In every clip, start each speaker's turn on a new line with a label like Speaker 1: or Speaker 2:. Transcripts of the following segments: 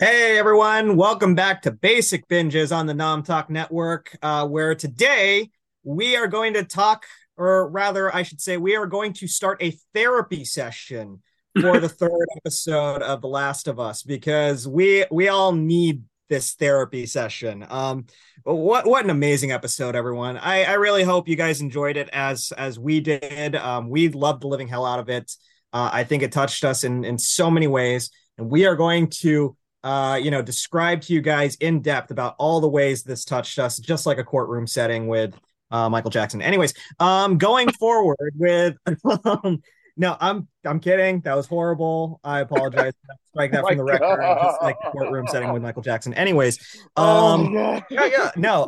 Speaker 1: Hey everyone, welcome back to Basic Binges on the Nom Talk Network, where today we are going to talk, or rather, I should say, we are going to start a therapy session for the third episode of The Last of Us because we all need this therapy session. What an amazing episode, everyone! I really hope you guys enjoyed it as we did. We loved the living hell out of it. I think it touched us in so many ways, and we are going to describe to you guys in depth about all the ways this touched us, just like a courtroom setting with Michael Jackson. Anyways, going forward with no, I'm kidding. That was horrible. I apologize. Strike
Speaker 2: Oh
Speaker 1: that
Speaker 2: my
Speaker 1: from the record, just like the courtroom setting
Speaker 2: god.
Speaker 1: with Michael Jackson. Anyways,
Speaker 2: Oh my god.
Speaker 1: yeah, no.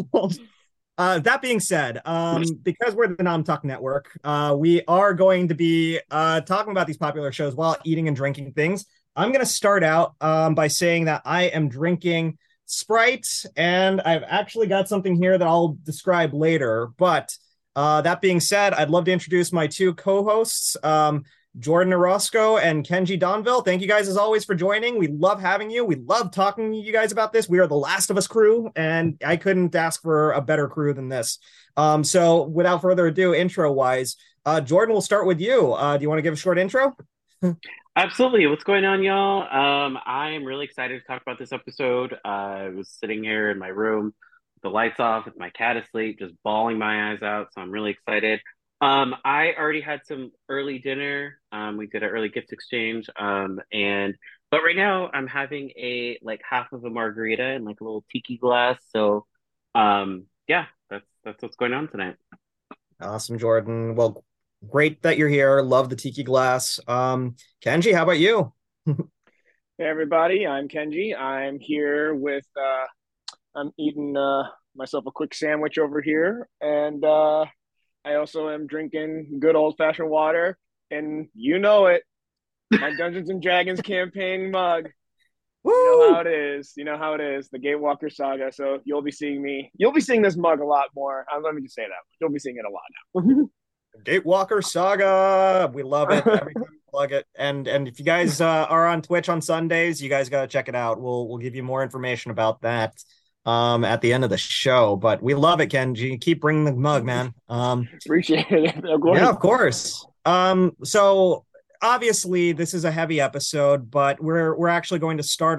Speaker 1: That being said, because we're the Nom Talk Network, we are going to be talking about these popular shows while eating and drinking things. I'm going to start out by saying that I am drinking Sprite, and I've actually got something here that I'll describe later. But that being said, I'd love to introduce my two co-hosts, Jordan Orozco and Kenji Donville. Thank you guys as always for joining. We love having you. We love talking to you guys about this. We are the Last of Us crew, and I couldn't ask for a better crew than this. So without further ado, intro wise, Jordan, we'll start with you. Do you want to give a short intro?
Speaker 3: Absolutely. What's going on, y'all? I am really excited to talk about this episode. I was sitting here in my room, with the lights off, with my cat asleep, just bawling my eyes out. So I'm really excited. I already had some early dinner. We did an early gift exchange. But right now I'm having a like half of a margarita in like a little tiki glass. So, yeah, that's what's going on tonight.
Speaker 1: Awesome, Jordan. Well, great that you're here. Love the tiki glass. Kenji, how about you?
Speaker 2: Hey everybody, I'm Kenji. I'm here with I'm eating myself a quick sandwich over here, and I also am drinking good old fashioned water, and you know it, my Dungeons and Dragons campaign mug. You know how
Speaker 1: Woo!
Speaker 2: it is. You know how it is. The Gatewalker Saga. So you'll be seeing this mug a lot more. Let me just say that. You'll be seeing it a lot
Speaker 1: Gatewalker Saga. We love it
Speaker 2: now.
Speaker 1: every time we plug it. And if you guys are on Twitch on Sundays, you guys got to check it out. We'll give you more information about that at the end of the show. But we love it, Kenji. Keep bringing the mug, man.
Speaker 2: Appreciate it. Of
Speaker 1: Yeah,
Speaker 2: course.
Speaker 1: of course. So obviously this is a heavy episode, but we're actually going to start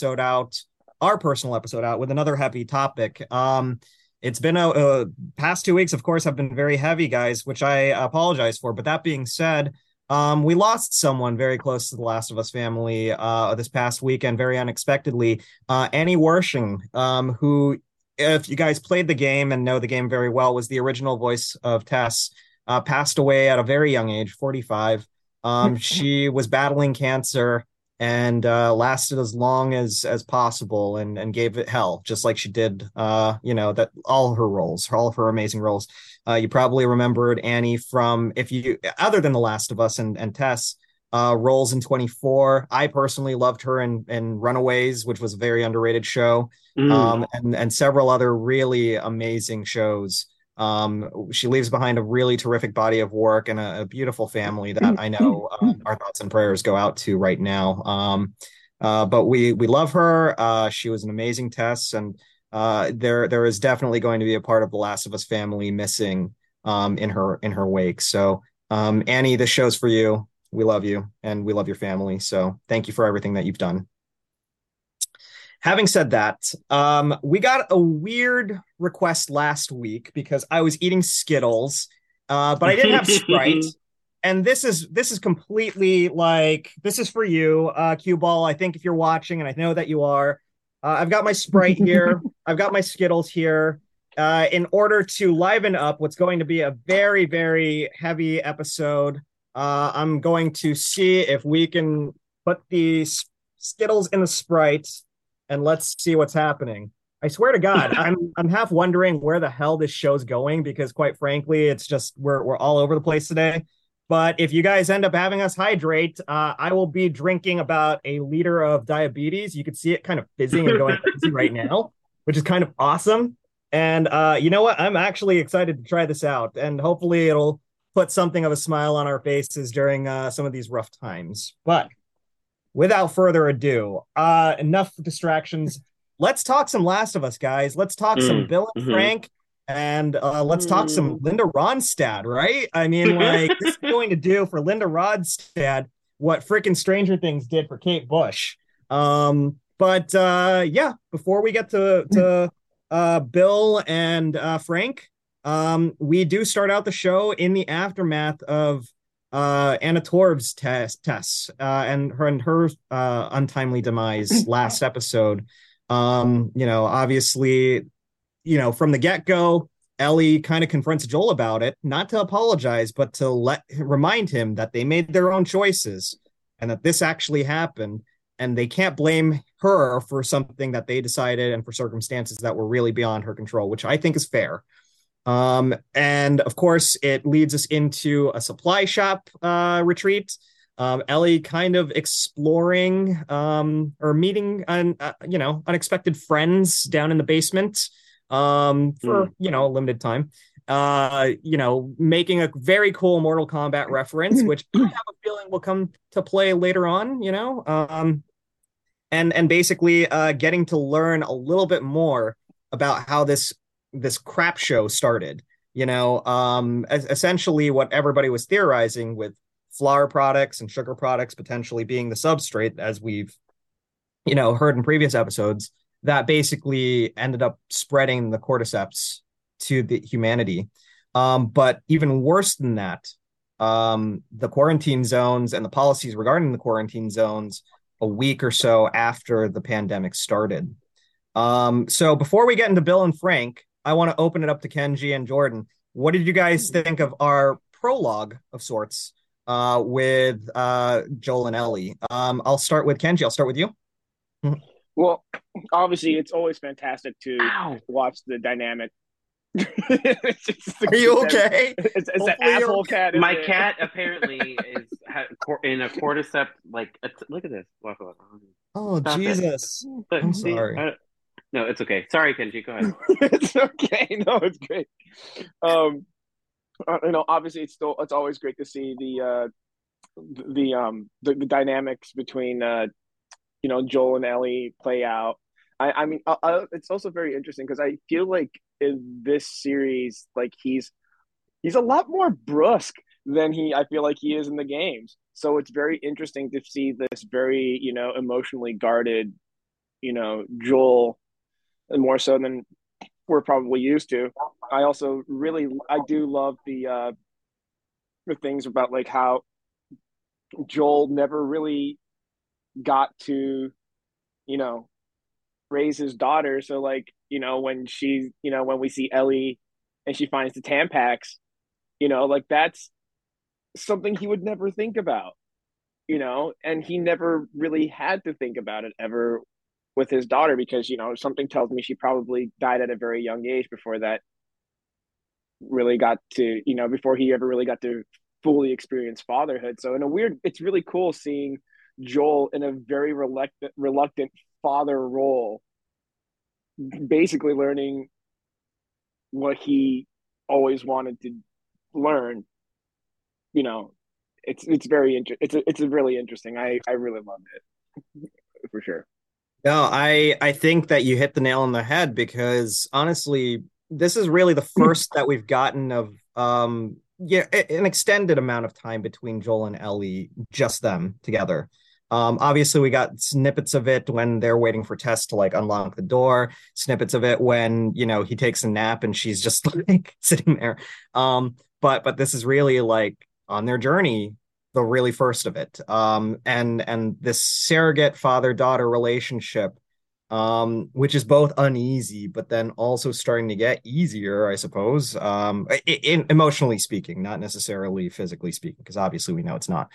Speaker 1: our personal episode out with another heavy topic. It's been a past 2 weeks, of course, have been very heavy, guys, which I apologize for. But that being said, we lost someone very close to the Last of Us family this past weekend, very unexpectedly. Annie Wershing, who, if you guys played the game and know the game very well, was the original voice of Tess, passed away at a very young age, 45. She was battling cancer and lasted as long as possible and gave it hell, just like she did, that all of her amazing roles. You probably remembered Annie from, if you, other than The Last of Us and Tess, roles in 24. I personally loved her in Runaways, which was a very underrated show,
Speaker 3: Mm.
Speaker 1: and several other really amazing shows. She leaves behind a really terrific body of work and a beautiful family that I know our thoughts and prayers go out to right now. But we love her. She was an amazing Tess, and there is definitely going to be a part of the Last of Us family missing in her wake. So Annie, this show's for you. We love you and we love your family. So thank you for everything that you've done. Having said that, we got a weird request last week because I was eating Skittles, but I didn't have Sprite. And this is completely like this is for you, Cue Ball. I think if you're watching, and I know that you are, I've got my Sprite here. I've got my Skittles here. In order to liven up what's going to be a very, very heavy episode, I'm going to see if we can put the Skittles in the Sprite and let's see what's happening. I swear to God, I'm half wondering where the hell this show's going because, quite frankly, it's just we're all over the place today. But if you guys end up having us hydrate, I will be drinking about a liter of diabetes. You can see it kind of fizzing and going crazy right now, which is kind of awesome. And you know what? I'm actually excited to try this out, and hopefully, it'll put something of a smile on our faces during some of these rough times. But without further ado, enough distractions. Let's talk some Last of Us, guys. Let's talk some Bill and
Speaker 3: Mm-hmm.
Speaker 1: Frank, and let's talk some
Speaker 3: Mm.
Speaker 1: Linda Ronstadt, right? I mean, like, this is going to do for Linda Ronstadt what freaking Stranger Things did for Kate Bush. But yeah, before we get to Bill and Frank, we do start out the show in the aftermath of Anna Torv's tests and her untimely demise last episode. Obviously, from the get go, Ellie kind of confronts Joel about it, not to apologize, but to remind him that they made their own choices and that this actually happened. And they can't blame her for something that they decided and for circumstances that were really beyond her control, which I think is fair. And of course, it leads us into a supply shop retreat. Ellie kind of exploring or meeting unexpected friends down in the basement for
Speaker 3: Mm.
Speaker 1: a limited time. Making a very cool Mortal Kombat reference, which I have a feeling will come to play later on. And basically getting to learn a little bit more about how this crap show started. Essentially what everybody was theorizing with flour products and sugar products potentially being the substrate, as we've heard in previous episodes, that basically ended up spreading the cordyceps to the humanity. But even worse than that, the quarantine zones and the policies regarding the quarantine zones a week or so after the pandemic started. So before we get into Bill and Frank, I want to open it up to Kenji and Jordan. What did you guys think of our prologue of sorts with Joel and Ellie? I'll start with Kenji. I'll start with you.
Speaker 2: Well, obviously, it's always fantastic to
Speaker 3: Ow.
Speaker 2: watch the dynamic. it's,
Speaker 1: Are you okay?
Speaker 2: it's an
Speaker 1: Hopefully
Speaker 2: asshole cat.
Speaker 3: My cat apparently is in a cordyceps. Like, look at this. Walk on.
Speaker 1: Oh,
Speaker 3: Stop it.
Speaker 1: Jesus.
Speaker 3: Look,
Speaker 1: I'm
Speaker 3: see,
Speaker 1: sorry.
Speaker 3: no, it's okay. Sorry, Kenji. Go ahead.
Speaker 2: It's okay. No, it's great. Um, obviously, it's always great to see the dynamics between Joel and Ellie play out. I mean, it's also very interesting because I feel like in this series, like he's a lot more brusque than I feel like he is in the games. So it's very interesting to see this very emotionally guarded Joel, and more so than we're probably used to. I do love the things about like how Joel never really got to you know raise his daughter. So like, when we see Ellie and she finds the Tampax, like that's something he would never think about, and he never really had to think about it ever with his daughter because, something tells me she probably died at a very young age before that really got to, before he ever really got to fully experience fatherhood. So it's really cool seeing Joel in a very reluctant father role, basically learning what he always wanted to learn. You know, it's very it's a really interesting. I really loved it for sure.
Speaker 1: No, I think that you hit the nail on the head because honestly, this is really the first that we've gotten of an extended amount of time between Joel and Ellie, just them together. Obviously, we got snippets of it when they're waiting for Tess to like unlock the door, snippets of it when he takes a nap and she's just like sitting there. But this is really like on their journey, the really first of it. And this surrogate father-daughter relationship, which is both uneasy, but then also starting to get easier, I suppose, emotionally speaking, not necessarily physically speaking, because obviously we know it's not.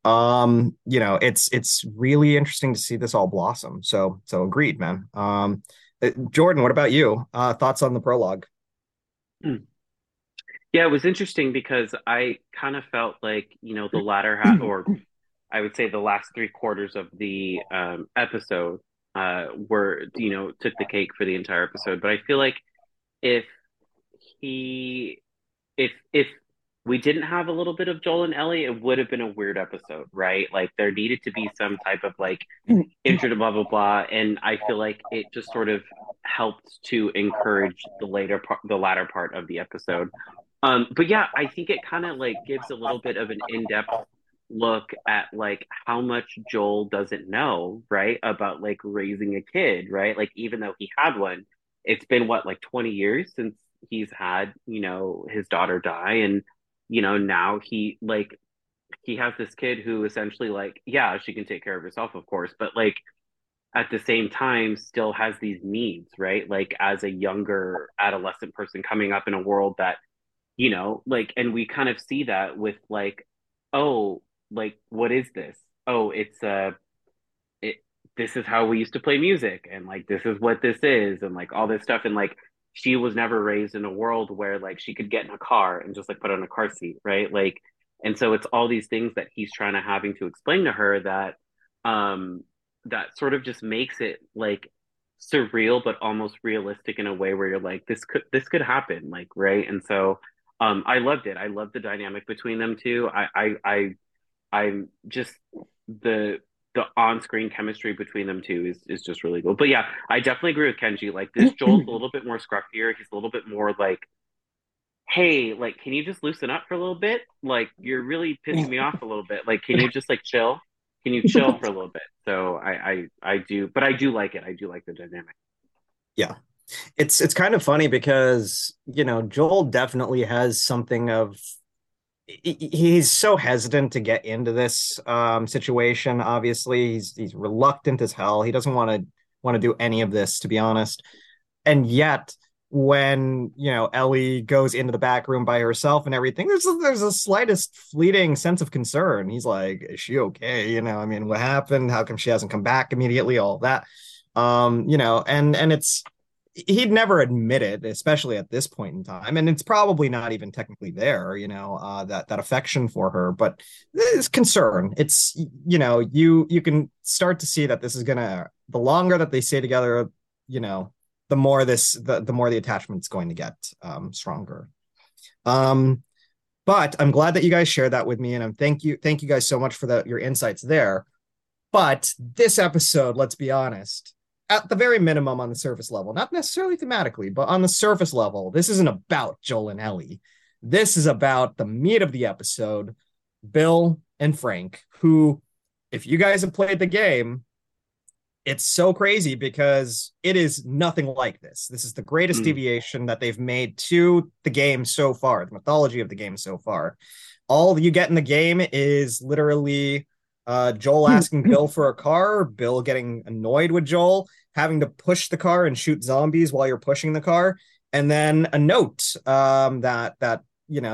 Speaker 1: It's really interesting to see this all blossom. So agreed, man. Jordan, what about you? Thoughts on the prologue?
Speaker 3: Yeah, it was interesting because I kind of felt like, the latter half, or I would say the last three quarters of the episode were, took the cake for the entire episode. But I feel like if he, if we didn't have a little bit of Joel and Ellie, it would have been a weird episode, right? Like there needed to be some type of like intro to blah blah blah, and I feel like it just sort of helped to encourage the latter part of the episode. But yeah, I think it kind of like gives a little bit of an in-depth look at like how much Joel doesn't know, right? About like raising a kid, right? Like even though he had one, it's been what, like 20 years since he's had, his daughter die. And, now he has this kid who essentially like, yeah, she can take care of herself, of course, but like at the same time still has these needs, right? Like as a younger adolescent person coming up in a world that like, and we kind of see that with like, oh, like, what is this? Oh, it, this is how we used to play music, and like, this is what this is, and like all this stuff. And like, she was never raised in a world where like she could get in a car and just like put on a car seat, right? Like, and so it's all these things that he's trying to having to explain to her um, that sort of just makes it like surreal, but almost realistic in a way where you're like, this could happen, like, right? And so I loved it. I loved the dynamic between them two. I'm just the the on-screen chemistry between them two is just really cool. But yeah, I definitely agree with Kenji. Like this Joel's a little bit more scruffier. He's a little bit more like, hey, like, can you just loosen up for a little bit? Like, you're really pissing me off a little bit. Like, can you just like chill? Can you chill for a little bit? So I do, but I do like it. I do like the dynamic.
Speaker 1: Yeah. It's kind of funny because, Joel definitely has something of he's so hesitant to get into this situation. Obviously, he's reluctant as hell. He doesn't want to do any of this, to be honest. And yet, when Ellie goes into the back room by herself and everything, there's a slightest fleeting sense of concern. He's like, "Is she okay? I mean, what happened? How come she hasn't come back immediately? All that." And it's he'd never admit it, especially at this point in time, and it's probably not even technically there, that affection for her, but it's concern. It's you can start to see that this is gonna the longer that they stay together, the more the more the attachment's going to get stronger. Um, but I'm glad that you guys shared that with me, and thank you guys so much for your insights there. But this episode, let's be honest, at the very minimum on the surface level, not necessarily thematically, but on the surface level, this isn't about Joel and Ellie. This is about the meat of the episode, Bill and Frank, who, if you guys have played the game, it's so crazy because it is nothing like this. This is the greatest deviation that they've made to the game so far, the mythology of the game so far. All you get in the game is literally Joel asking Bill for a car, Bill getting annoyed with Joel, having to push the car and shoot zombies while you're pushing the car, and then a note that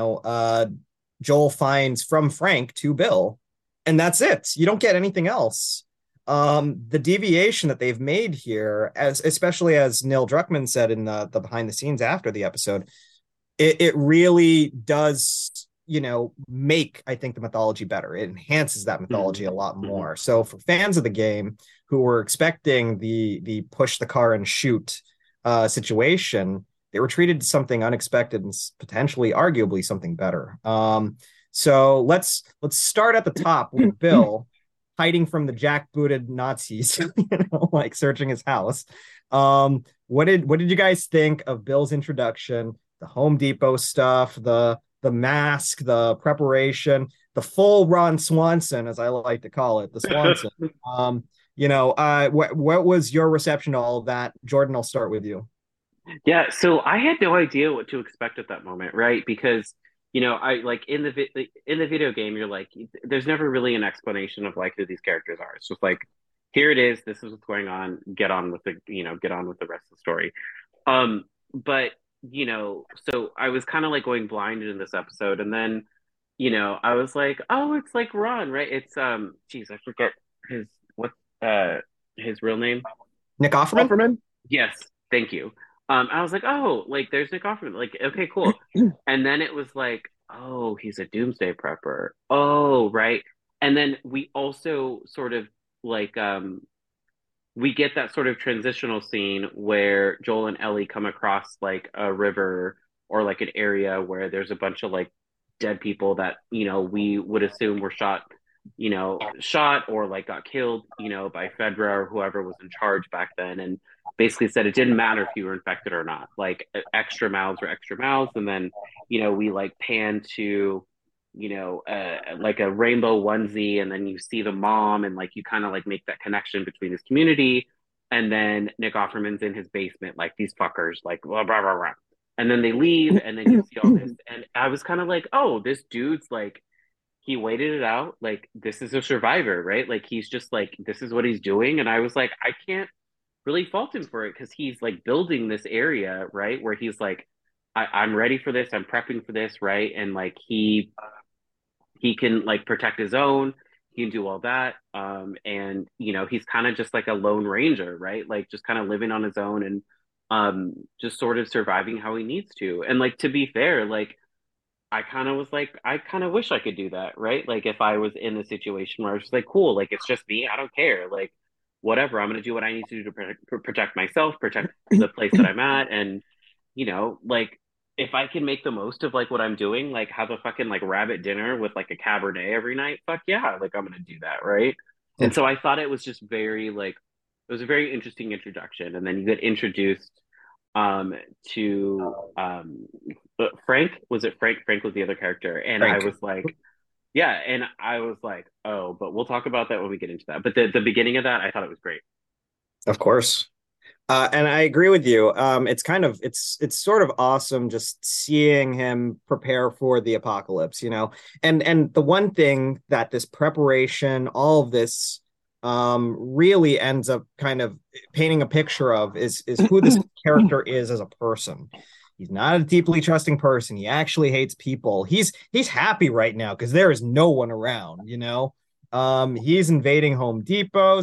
Speaker 1: Joel finds from Frank to Bill, and that's it. You don't get anything else. The deviation that they've made here, especially as Neil Druckmann said in the behind the scenes after the episode, it really does make, I think, the mythology better. It enhances that mythology a lot more. So for fans of the game who were expecting the push the car and shoot situation, they were treated to something unexpected and potentially, arguably, something better. So let's start at the top with Bill hiding from the jackbooted Nazis, like searching his house. What did you guys think of Bill's introduction, the Home Depot stuff, the mask, the preparation, the full Ron Swanson, as I like to call it, the Swanson? What was your reception to all of that? Jordan, I'll start with you.
Speaker 3: Yeah, so I had no idea what to expect at that moment, right? Because I like in the video game, you're like, there's never really an explanation of like who these characters are. It's just like, here it is, this is what's going on. Get on with get on with the rest of the story. But so I was kind of like going blind in this episode, and then I was like, oh, it's like Ron, right? It's geez, I forget his what his real name.
Speaker 1: Nick Offerman?
Speaker 2: Offerman?
Speaker 3: Yes, thank you. I was like, oh, like there's Nick Offerman. Like, okay, cool. And then it was like, oh, he's a doomsday prepper. Oh, right. And then we also sort of like we get that sort of transitional scene where Joel and Ellie come across like a river or like an area where there's a bunch of like dead people that, we would assume were shot or like got killed, by Fedra or whoever was in charge back then. And basically said it didn't matter if you were infected or not. Like extra mouths were extra mouths. And then, we like pan to, like a rainbow onesie, and then you see the mom, and like you kind of like make that connection between this community. And then Nick Offerman's in his basement, like these fuckers, like blah blah blah blah. And then they leave, and then you see all this, and I was kind of like, oh, this dude's like, he waited it out. Like, this is a survivor, right? Like, he's just like, this is what he's doing. And I was like, I can't really fault him for it, because he's like building this area, right? Where he's like, I'm ready for this. I'm prepping for this, right? And like, he can like protect his own. He can do all that. And he's kind of just like a lone ranger, right? Like, just kind of living on his own, and just sort of surviving how he needs to. And like, to be fair, like, I kind of was like, I kind of wish I could do that, right? Like, if I was in a situation where I was just like, cool, like, it's just me, I don't care, like, whatever, I'm gonna do what I need to do to protect myself, protect the place that I'm at. And like, if I can make the most of like what I'm doing, like have a fucking like rabbit dinner with like a Cabernet every night, fuck yeah, like I'm gonna do that, right? And so I thought it was just very like, it was a very interesting introduction. And then you get introduced um to Frank. Was it Frank? Frank was the other character. And I
Speaker 1: Frank.
Speaker 3: was like, yeah, and I was like, oh, but we'll talk about that when we get into that. But the beginning of that, I thought it was great.
Speaker 1: Of course. And I agree with you. It's sort of awesome just seeing him prepare for the apocalypse, And the one thing that this preparation, all of this, really ends up kind of painting a picture of is who this character is as a person. He's not a deeply trusting person. He actually hates people. He's happy right now because there is no one around. He's invading Home Depots.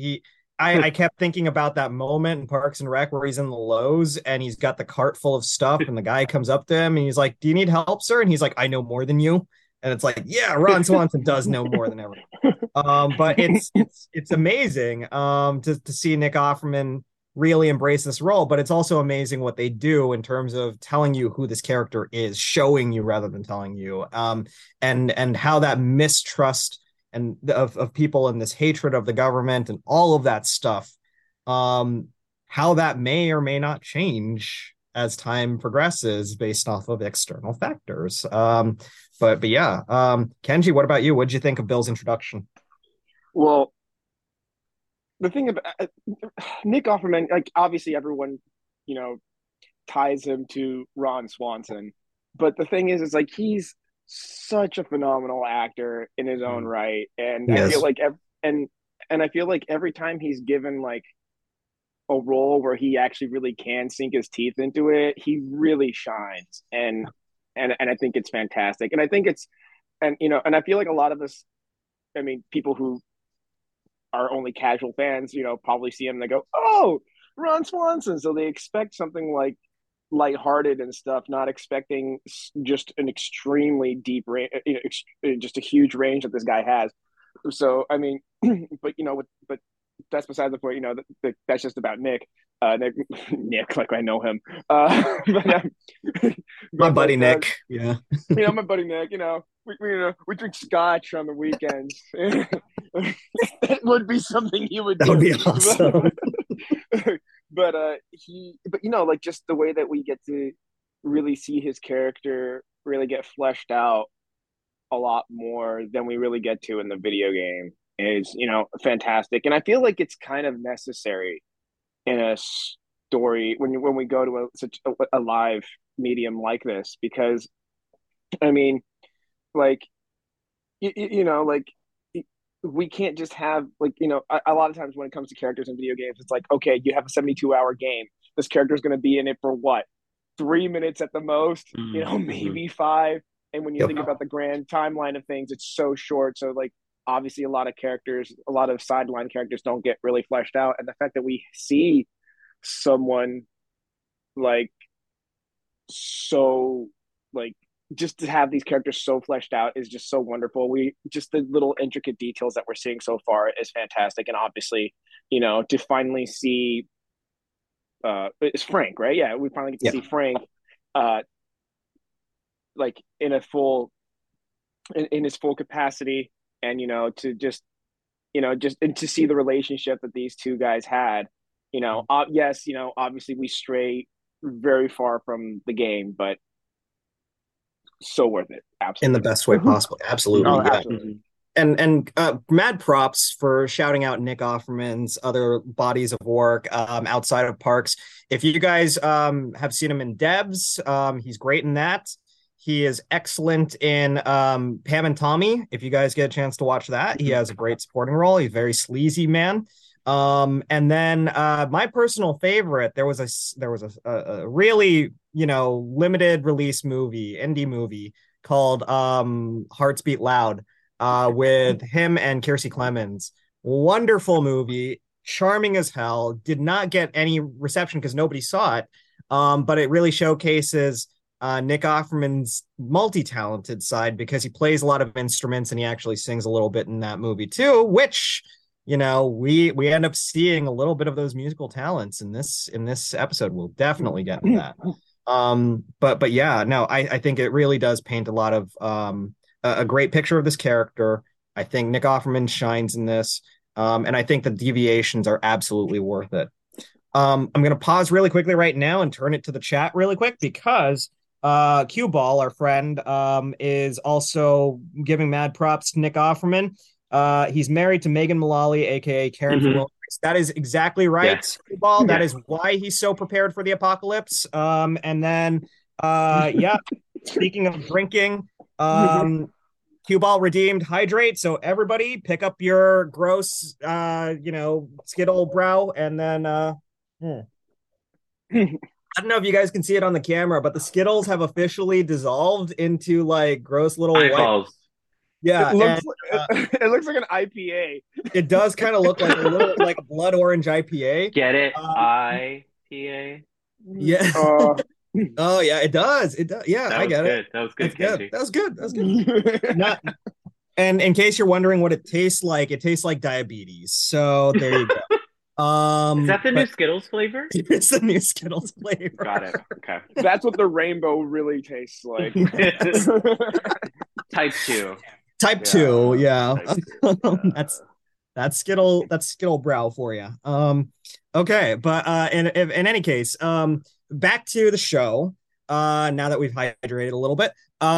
Speaker 1: I kept thinking about that moment in Parks and Rec where he's in the Lowe's and he's got the cart full of stuff, and the guy comes up to him and he's like, "Do you need help, sir?" And he's like, "I know more than you." And it's like, yeah, Ron Swanson does know more than everyone. But it's amazing to see Nick Offerman really embrace this role, but it's also amazing what they do in terms of telling you who this character is, showing you rather than telling you, and how that mistrust and of people and this hatred of the government and all of that stuff, how that may or may not change as time progresses based off of external factors. But yeah, Kenji, what about you? What did you think of Bill's introduction?
Speaker 2: Well, the thing about Nick Offerman, like obviously everyone, you know, ties him to Ron Swanson, but the thing is like he's such a phenomenal actor in his own right, and I feel
Speaker 1: Yes.
Speaker 2: like and I feel like every time he's given like a role where he actually really can sink his teeth into it, he really shines, and I think it's fantastic, and I think it's and I feel like a lot of us, I mean, people who are only casual fans, probably see him and they go, "Oh, Ron Swanson," so they expect something like lighthearted and stuff, not expecting just an extremely deep range, just a huge range that this guy has. So I mean, but that's beside the point. That's just about Nick. Nick, Nick, like I know him.
Speaker 1: My
Speaker 2: but
Speaker 1: buddy
Speaker 2: like,
Speaker 1: Nick. Yeah.
Speaker 2: my buddy Nick. We drink scotch on the weekends. That would be something he would
Speaker 1: That would
Speaker 2: do.
Speaker 1: be awesome.
Speaker 2: But like just the way that we get to really see his character really get fleshed out a lot more than we really get to in the video game is fantastic, and I feel like it's kind of necessary in a story when we go to such a live medium like this, because I mean, like like we can't just have like a lot of times when it comes to characters in video games, it's like, okay, you have a 72-hour game, this character is going to be in it for what, 3 minutes at the most,
Speaker 3: Mm-hmm.
Speaker 2: maybe five, and when you
Speaker 1: Yep.
Speaker 2: think about the grand timeline of things, it's so short. So like obviously a lot of sideline characters don't get really fleshed out, and the fact that we see someone like so like just to have these characters so fleshed out is just so wonderful. We just the little intricate details that we're seeing so far is fantastic, and obviously, to finally see it's Frank, right? Yeah, we finally get to
Speaker 1: Yeah.
Speaker 2: see Frank, uh, like in a full in his full capacity, and to just just and to see the relationship that these two guys had. Yes, obviously we stray very far from the game, but so worth it.
Speaker 1: In the
Speaker 2: Absolutely.
Speaker 1: best way possible.
Speaker 2: Oh,
Speaker 1: Absolutely. Yeah.
Speaker 2: absolutely.
Speaker 1: And mad props for shouting out Nick Offerman's other bodies of work outside of Parks. If you guys have seen him in Debs, he's great in that. He is excellent in Pam and Tommy. If you guys get a chance to watch that, he has a great supporting role. He's a very sleazy man. And then my personal favorite, there was a really limited release indie movie called Hearts Beat Loud with him and Kiersey Clemens. Wonderful movie, charming as hell. Did not get any reception because nobody saw it, but it really showcases Nick Offerman's multi-talented side because he plays a lot of instruments and he actually sings a little bit in that movie too, which we end up seeing a little bit of those musical talents in this episode. We'll definitely get to that. But yeah, no, I think it really does paint a lot of a great picture of this character. I think Nick Offerman shines in this, and I think the deviations are absolutely worth it. I'm going to pause really quickly right now and turn it to the chat really quick because Cue Ball, our friend, is also giving mad props to Nick Offerman. He's married to Megan Mullally, aka Karen from Will. That is exactly right,
Speaker 3: Yes.
Speaker 1: Cue Ball. That
Speaker 3: Yes.
Speaker 1: is why he's so prepared for the apocalypse. And then, yeah, speaking of drinking, Cue Ball redeemed hydrate. So everybody pick up your gross, Skittle brow and then, I don't know if you guys can see it on the camera, but the Skittles have officially dissolved into like gross little white.
Speaker 3: Eyeballs.
Speaker 1: Yeah,
Speaker 2: It looks like an IPA.
Speaker 1: It does kind of look like a little like a blood orange IPA.
Speaker 3: Get it? IPA.
Speaker 1: Yeah. Oh yeah, it does. It does. Yeah, I get it.
Speaker 3: That was good.
Speaker 1: That was good. That was good. Not, and in case you're wondering what it tastes like diabetes. So there you go.
Speaker 3: Is that the new Skittles flavor?
Speaker 1: It's the new Skittles flavor.
Speaker 3: Got it. Okay.
Speaker 2: That's what the rainbow really tastes like.
Speaker 3: Type 2.
Speaker 1: Type 2, yeah.
Speaker 3: Type 2.
Speaker 1: That's Skittle brow for you. Okay, but in any case, back to the show. Now that we've hydrated a little bit,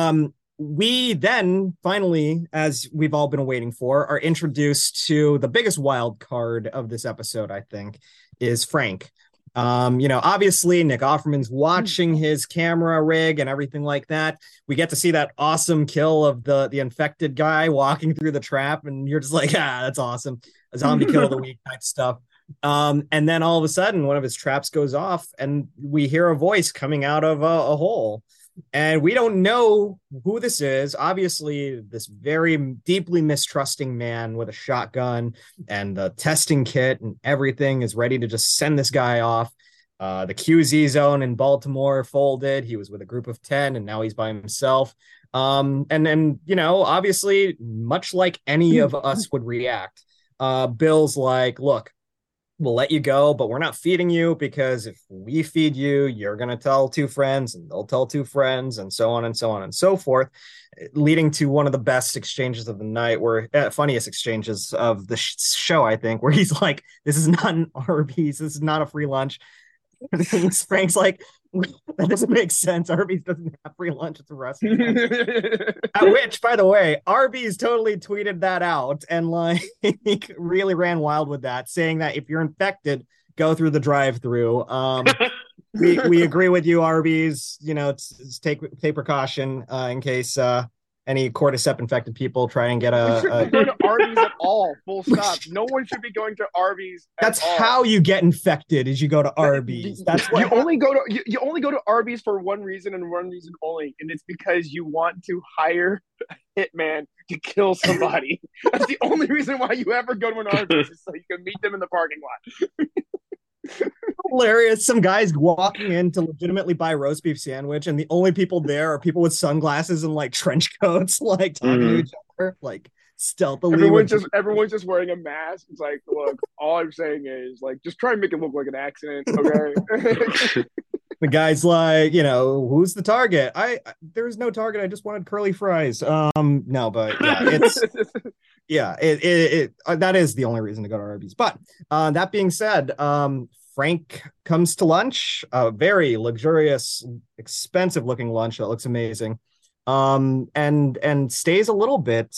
Speaker 1: we then finally, as we've all been waiting for, are introduced to the biggest wild card of this episode, I think, is Frank. Obviously Nick Offerman's watching his camera rig and everything like that. We get to see that awesome kill of the infected guy walking through the trap, and you're just like, that's awesome. A zombie kill of the week type stuff. And then all of a sudden one of his traps goes off and we hear a voice coming out of a hole. And we don't know who this is. Obviously, this very deeply mistrusting man with a shotgun and the testing kit and everything is ready to just send this guy off. The QZ zone in Baltimore folded. He was with a group of 10 and now he's by himself. And obviously, much like any of us would react, Bill's like, look, we'll let you go, but we're not feeding you because if we feed you, you're going to tell 2 friends and they'll tell 2 friends and so on and so on and so forth, leading to one of the best exchanges of the night, funniest exchanges of the show, I think, where he's like, this is not an Arby's. This is not a free lunch. Frank's like, that doesn't make sense. Arby's doesn't have free lunch. It's a restaurant. At which, by the way, Arby's totally tweeted that out and like really ran wild with that, saying that if you're infected, go through the drive-through. We agree with you, Arby's. Take precaution in case any cordyceps infected people try and get
Speaker 2: We shouldn't go to Arby's at all. Full stop. No one should be going to Arby's.
Speaker 1: That's how you get infected. Is you go to Arby's. That's what
Speaker 2: you only go to Arby's for one reason and one reason only, and it's because you want to hire a hitman to kill somebody. That's the only reason why you ever go to an Arby's, is so you can meet them in the parking lot.
Speaker 1: Hilarious. Some guys walking in to legitimately buy a roast beef sandwich, and the only people there are people with sunglasses and like trench coats, like talking to each other, like stealthily.
Speaker 2: Everyone's just wearing a mask. It's like, look, all I'm saying is like, just try and make it look like an accident, okay?
Speaker 1: The guy's like, who's the target? There's no target. I just wanted curly fries. No, but yeah, that is the only reason to go to Arby's. But that being said, Frank comes to lunch, a very luxurious, expensive looking lunch that looks amazing. And stays a little bit.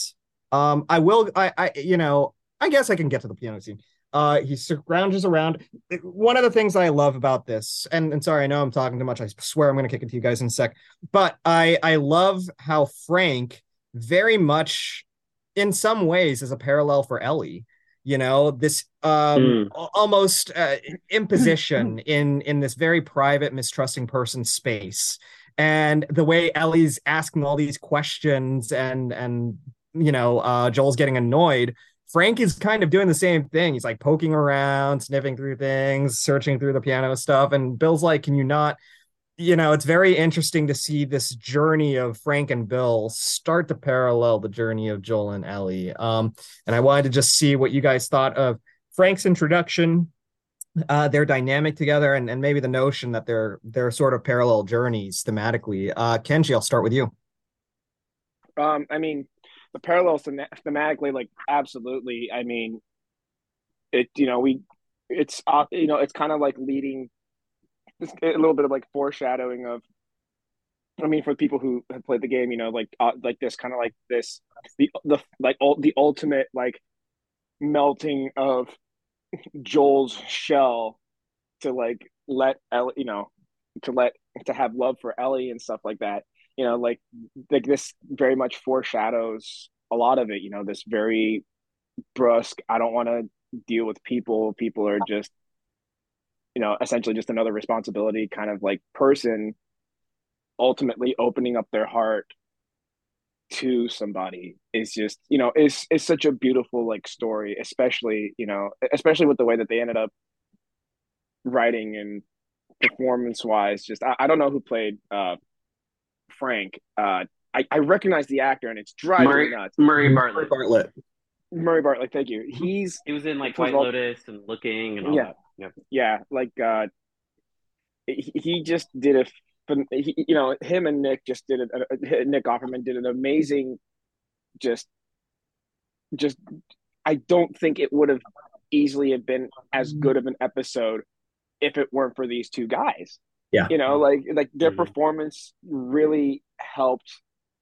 Speaker 1: I guess I can get to the piano scene. He scrounges around. One of the things I love about this, and sorry, I know I'm talking too much. I swear I'm going to kick it to you guys in a sec. But I love how Frank very much, in some ways, is a parallel for Ellie. This almost imposition in this very private, mistrusting person's space, and the way Ellie's asking all these questions, and Joel's getting annoyed. Frank is kind of doing the same thing. He's like poking around, sniffing through things, searching through the piano stuff. And Bill's like, can you not, it's very interesting to see this journey of Frank and Bill start to parallel the journey of Joel and Ellie. And I wanted to just see what you guys thought of Frank's introduction, their dynamic together, and maybe the notion that they're sort of parallel journeys thematically. Kenji, I'll start with you.
Speaker 2: I mean, the parallels thematically, like, absolutely. I mean, it's kind of like leading a little bit of like foreshadowing of, I mean, for people who have played the game, like this kind of like this, the ultimate like melting of Joel's shell to like let Ellie, to have love for Ellie and stuff like that. Like this very much foreshadows a lot of it. This very brusque, I don't want to deal with people. People are just, essentially just another responsibility kind of like person, ultimately opening up their heart to somebody is just, is such a beautiful like story, especially with the way that they ended up writing and performance wise. Just I don't know who played Frank. I recognize the actor, and it's driving me nuts.
Speaker 3: Murray Bartlett.
Speaker 2: Murray Bartlett, thank you.
Speaker 3: He was in like White Lotus and Looking and all that. Yep.
Speaker 2: Yeah, like he just did him and Nick just did it. Nick Offerman did an amazing. Just, I don't think it would have easily have been as good of an episode if it weren't for these two guys.
Speaker 1: Yeah,
Speaker 2: like their performance really helped.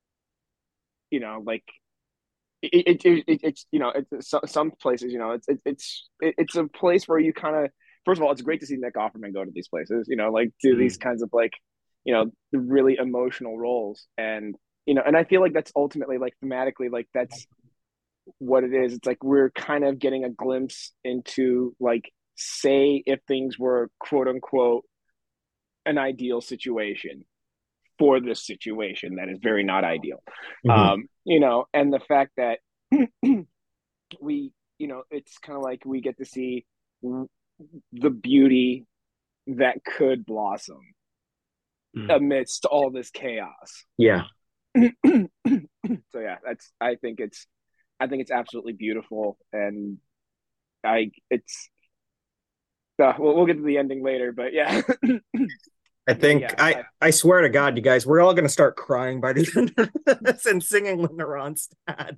Speaker 2: Like it's some places, it's a place where you kind of, first of all, it's great to see Nick Offerman go to these places, like do these kinds of like, the really emotional roles, and and I feel like that's ultimately like thematically, like that's what it is. It's like we're kind of getting a glimpse into like, say if things were quote unquote an ideal situation for this situation that is very not ideal. And the fact that we, it's kind of like we get to see the beauty that could blossom amidst all this chaos.
Speaker 1: Yeah.
Speaker 2: So yeah, I think it's absolutely beautiful, and we'll get to the ending later, but yeah.
Speaker 1: I think I swear to God, you guys, we're all going to start crying by the end of this and singing Linda Ronstadt.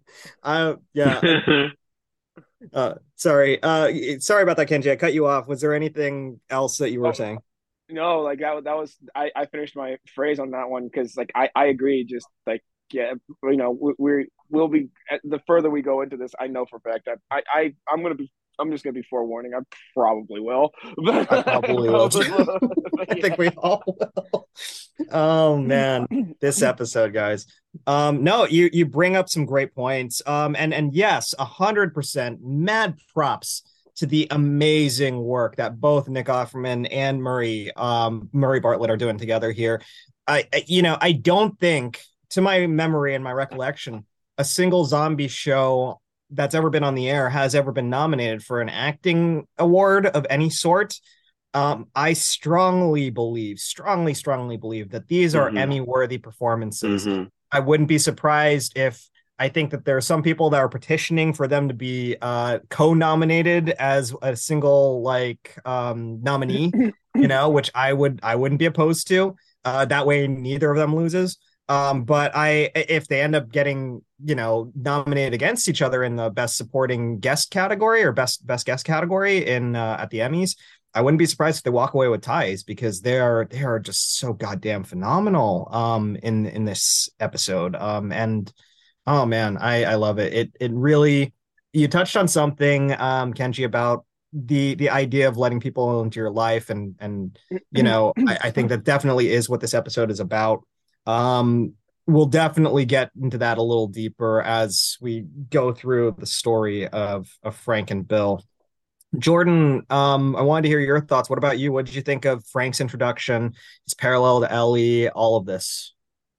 Speaker 1: Sorry about that, Kenji. I cut you off. Was there anything else that you were saying?
Speaker 2: No, like that was I finished my phrase on that one because like I agree. Just like, yeah, we'll be, the further we go into this, I know for a fact that I'm just gonna be forewarning. I probably will.
Speaker 1: I probably will too. I think we all will. Oh man, this episode, guys. No, you bring up some great points. And yes, 100% mad props to the amazing work that both Nick Offerman and Murray Bartlett are doing together here. I don't think, to my memory and my recollection, a single zombie show that's ever been on the air has ever been nominated for an acting award of any sort. I strongly believe that these are Emmy-worthy performances. I wouldn't be surprised if I think that there are some people that are petitioning for them to be co-nominated as a single like nominee, which I wouldn't be opposed to. That way neither of them loses. But if they end up getting, nominated against each other in the best supporting guest category or best guest category in at the Emmys, I wouldn't be surprised if they walk away with ties because they are just so goddamn phenomenal in this episode. And oh man, I love it. It really, you touched on something, Kenji, about the idea of letting people into your life, and I think that definitely is what this episode is about. We'll definitely get into that a little deeper as we go through the story of Frank and Bill. Jordan, I wanted to hear your thoughts. What about you? What did you think of Frank's introduction, his parallel to Ellie, all of this?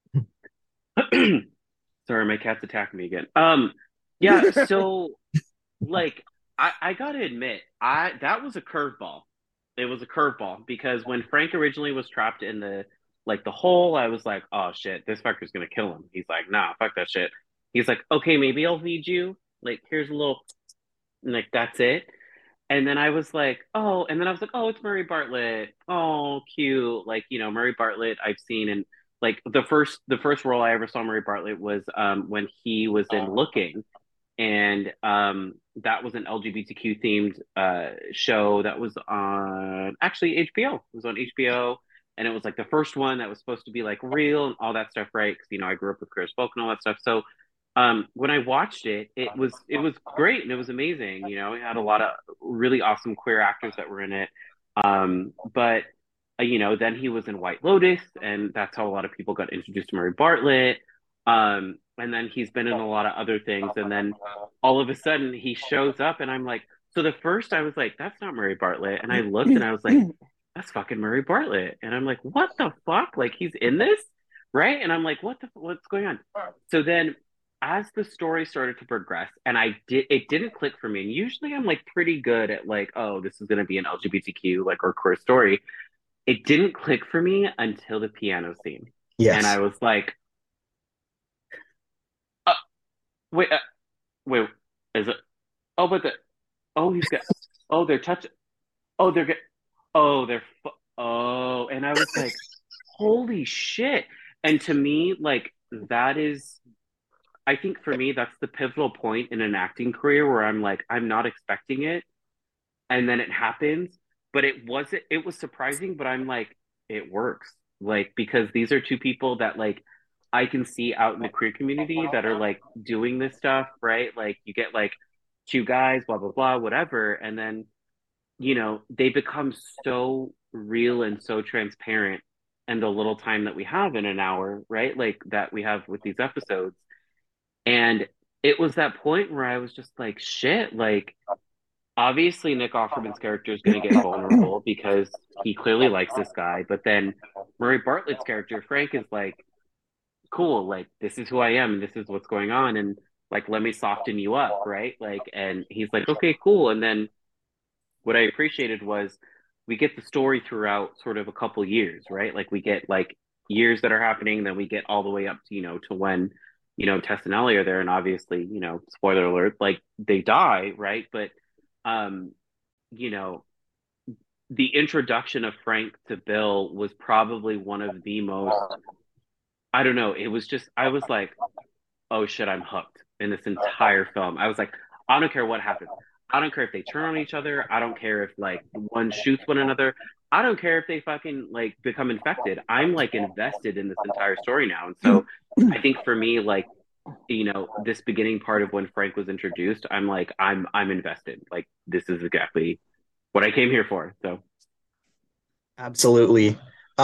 Speaker 3: Sorry, my cat's attacking me again. Yeah, so like I gotta admit, I that was a curveball. It was a curveball because when Frank originally was trapped in the hole, I was like, oh shit, this fucker's gonna kill him. He's like, nah, fuck that shit. He's like, okay, maybe I'll feed you. Like, here's a little, like that's it. And then I was like, oh, and then I was like, oh, it's Murray Bartlett. Oh, cute. Like, Murray Bartlett I've seen, and like the first role I ever saw Murray Bartlett was when he was in Looking, and that was an LGBTQ themed show that was on actually HBO. It was on HBO, and it was like the first one that was supposed to be like real and all that stuff, right? Because I grew up with Chris Folk and all that stuff. So when I watched it, it was great and it was amazing. It had a lot of really awesome queer actors that were in it. But then he was in White Lotus, and that's how a lot of people got introduced to Murray Bartlett. And then he's been in a lot of other things, and then all of a sudden he shows up, and I'm like, so the first I was like, that's not Murray Bartlett, and I looked and I was like, that's fucking Murray Bartlett, and I'm like, what the fuck? Like he's in this, right? And I'm like, what's going on? So then as the story started to progress, and it didn't click for me. And usually I'm like pretty good at like, oh, this is gonna be an LGBTQ like or queer story. It didn't click for me until the piano scene. And I
Speaker 1: Yes.
Speaker 3: was like, uh, wait, wait, is it? Oh, but he's got, oh, they're touching, oh, they're get, oh, oh, and I was like, holy shit. And to me, like, that is, I think for me, that's the pivotal point in an acting career where I'm like, I'm not expecting it. And then it happens, but it was surprising, but I'm like, it works. Like, because these are two people that like I can see out in the queer community that are like doing this stuff, right? Like you get like two guys, blah, blah, blah, whatever. And then, they become so real and so transparent in the little time that we have in an hour, right? Like that we have with these episodes. And it was that point where I was just like, shit, like obviously Nick Offerman's character is going to get vulnerable because he clearly likes this guy. But then Murray Bartlett's character, Frank, is like, cool, like this is who I am and this is what's going on. And like, let me soften you up, right? Like, and he's like, okay, cool. And then what I appreciated was we get the story throughout sort of a couple years, right? Like we get like years that are happening, then we get all the way up to, to when, Tess and Ellie are there. And obviously, spoiler alert, like they die, right? But um, you know, the introduction of Frank to Bill was probably one of the most, I don't know, it was just, I was like, oh shit, I'm hooked in this entire film. I was like, I don't care what happens. I don't care if they turn on each other. I don't care if like one shoots one another. I don't care if they fucking like become infected. I'm like invested in this entire story now. And so I think for me, like, this beginning part of when Frank was introduced, I'm like, I'm invested. Like this is exactly what I came here for. So
Speaker 1: Absolutely.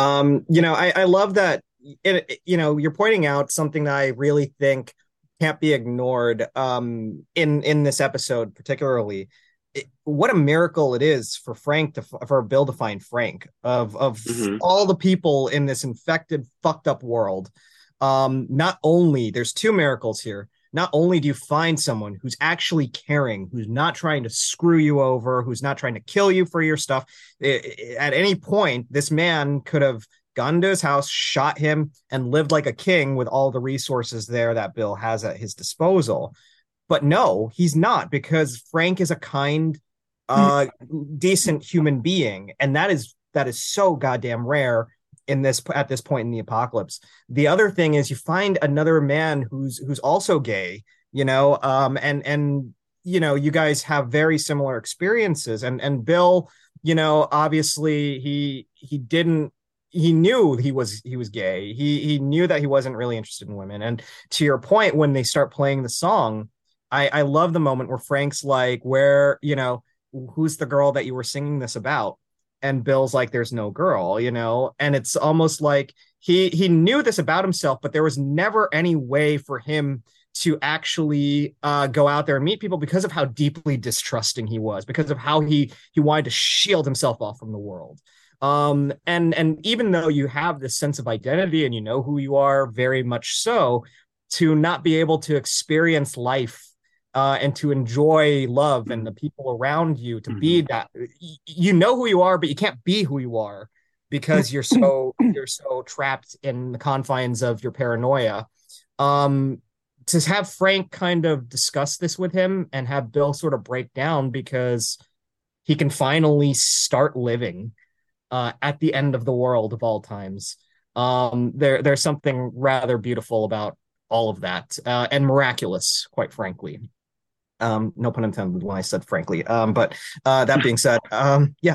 Speaker 1: I love that you're pointing out something that I really think can't be ignored in this episode, particularly. What a miracle it is for for Bill to find Frank of
Speaker 3: mhm.
Speaker 1: all the people in this infected, fucked up world. Not only there's two miracles here. Not only do you find someone who's actually caring, who's not trying to screw you over, who's not trying to kill you for your stuff. At any point, this man could have gone into his house, shot him, and lived like a king with all the resources there that Bill has at his disposal. But no, he's not, because Frank is a kind, uh, decent human being, and that is so goddamn rare in this at this point in the apocalypse. The other thing is you find another man who's also gay, and you guys have very similar experiences, and Bill, obviously he didn't he knew he was gay. He knew that he wasn't really interested in women. And to your point, when they start playing the song, I love the moment where Frank's like, where, who's the girl that you were singing this about? And Bill's like, there's no girl, and it's almost like he knew this about himself, but there was never any way for him to actually go out there and meet people because of how deeply distrusting he was, because of how he wanted to shield himself off from the world. And even though you have this sense of identity and you know who you are very much so, to not be able to experience life and to enjoy love and the people around you, to be that, you know who you are, but you can't be who you are because you're so trapped in the confines of your paranoia. To have Frank kind of discuss this with him and have Bill sort of break down because he can finally start living at the end of the world of all times. There's something rather beautiful about all of that, and miraculous, quite frankly. No pun intended when I said frankly. But that being said, yeah,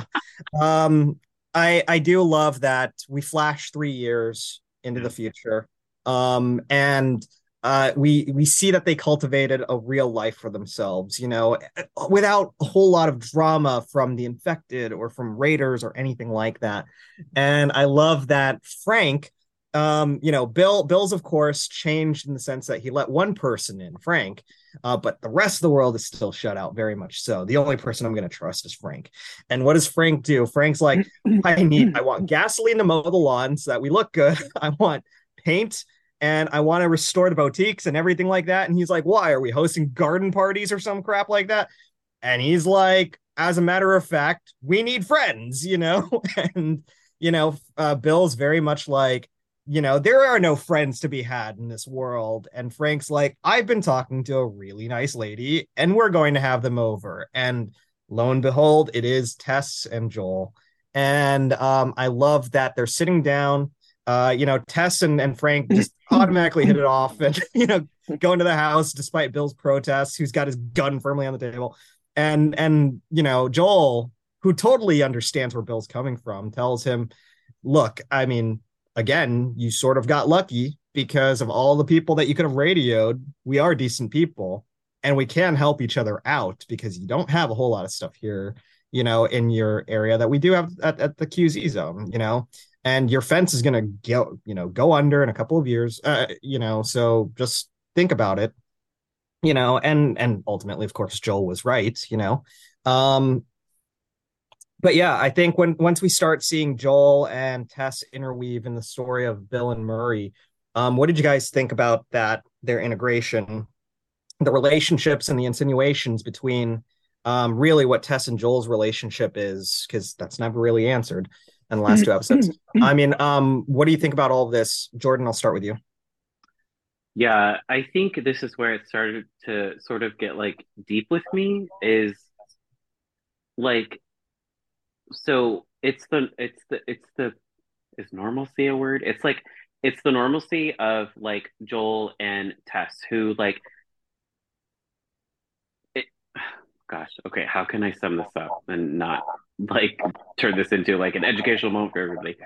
Speaker 1: I do love that we flash 3 years into the future, and we see that they cultivated a real life for themselves, without a whole lot of drama from the infected or from raiders or anything like that. And I love that Frank, Bill's of course changed in the sense that he let one person in, Frank, but the rest of the world is still shut out, very much so. The only person I'm going to trust is Frank. And what does Frank do? Frank's like, I want gasoline to mow the lawn so that we look good. I want paint, and I want to restore the boutiques and everything like that. And he's like, why are we hosting garden parties or some crap like that? And he's like, as a matter of fact, we need friends, and Bill's very much like, there are no friends to be had in this world. And Frank's like, I've been talking to a really nice lady and we're going to have them over. And lo and behold, it is Tess and Joel. And I love that they're sitting down. Tess and Frank just automatically hit it off and, go into the house despite Bill's protests, who's got his gun firmly on the table. And Joel, who totally understands where Bill's coming from, tells him, look, I mean, again, you sort of got lucky because of all the people that you could have radioed. We are decent people and we can help each other out because you don't have a whole lot of stuff here, in your area that we do have at the QZ zone, and your fence is going to go under in a couple of years, so just think about it, and ultimately, of course, Joel was right, but yeah, I think once we start seeing Joel and Tess interweave in the story of Bill and Murray, what did you guys think about that, their integration, the relationships and the insinuations between really what Tess and Joel's relationship is, because that's never really answered in the last two episodes. I mean, what do you think about all of this? Jordan, I'll start with you.
Speaker 3: Yeah, I think this is where it started to sort of get like deep with me, is like, so it's the is normalcy a word? It's like it's the normalcy of like Joel and Tess, who like it, gosh, okay, how can I sum this up and not like turn this into like an educational moment for everybody?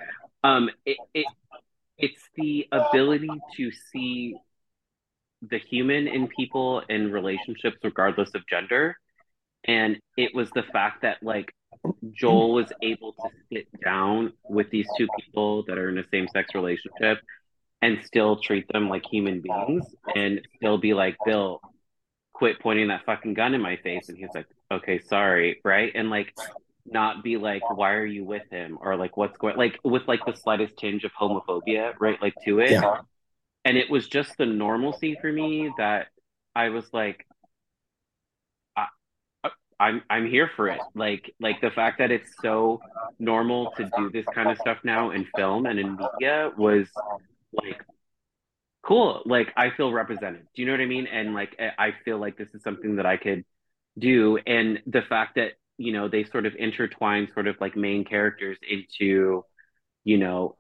Speaker 3: It's the ability to see the human in people in relationships regardless of gender. And it was the fact that like Joel was able to sit down with these two people that are in a same-sex relationship and still treat them like human beings and still be like, Bill, quit pointing that fucking gun in my face. And he's like, okay, sorry, right? And like not be like, why are you with him? Or like what's going, like with like the slightest tinge of homophobia, right? Like to it.
Speaker 1: Yeah.
Speaker 3: And it was just the normalcy for me that I was like, I, I'm here for it. Like the fact that it's so normal to do this kind of stuff now in film and in media was like cool. Like I feel represented. Do you know what I mean? And like I feel like this is something that I could do. And the fact that, they sort of intertwine sort of like main characters into, you know,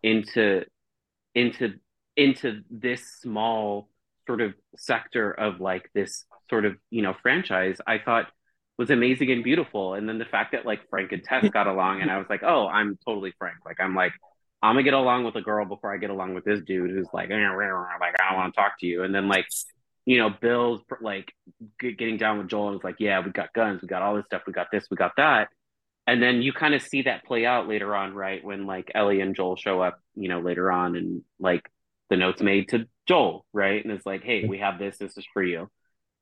Speaker 3: into into this small sort of sector of like this sort of, franchise, I thought was amazing and beautiful. And then the fact that like Frank and Tess got along and I was like, oh, I'm totally Frank. Like I'm gonna get along with a girl before I get along with this dude who's like, like I don't want to talk to you. And then like, Bill's like getting down with Joel and was like, yeah, we got guns, we got all this stuff, we got this, we got that. And then you kind of see that play out later on, right? When like Ellie and Joel show up, later on, and like the note's made to Joel, right? And it's like, hey, we have this, this is for you.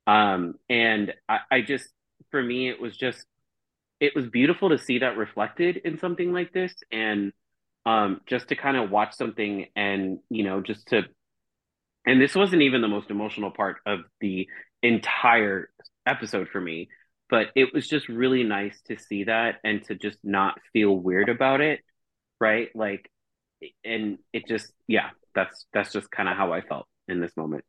Speaker 3: And I just, for me, it was beautiful to see that reflected in something like this. And just to kind of watch something and, and this wasn't even the most emotional part of the entire episode for me, but it was just really nice to see that and to just not feel weird about it, right? Like, and it just, yeah, that's just kind of how I felt in this moment.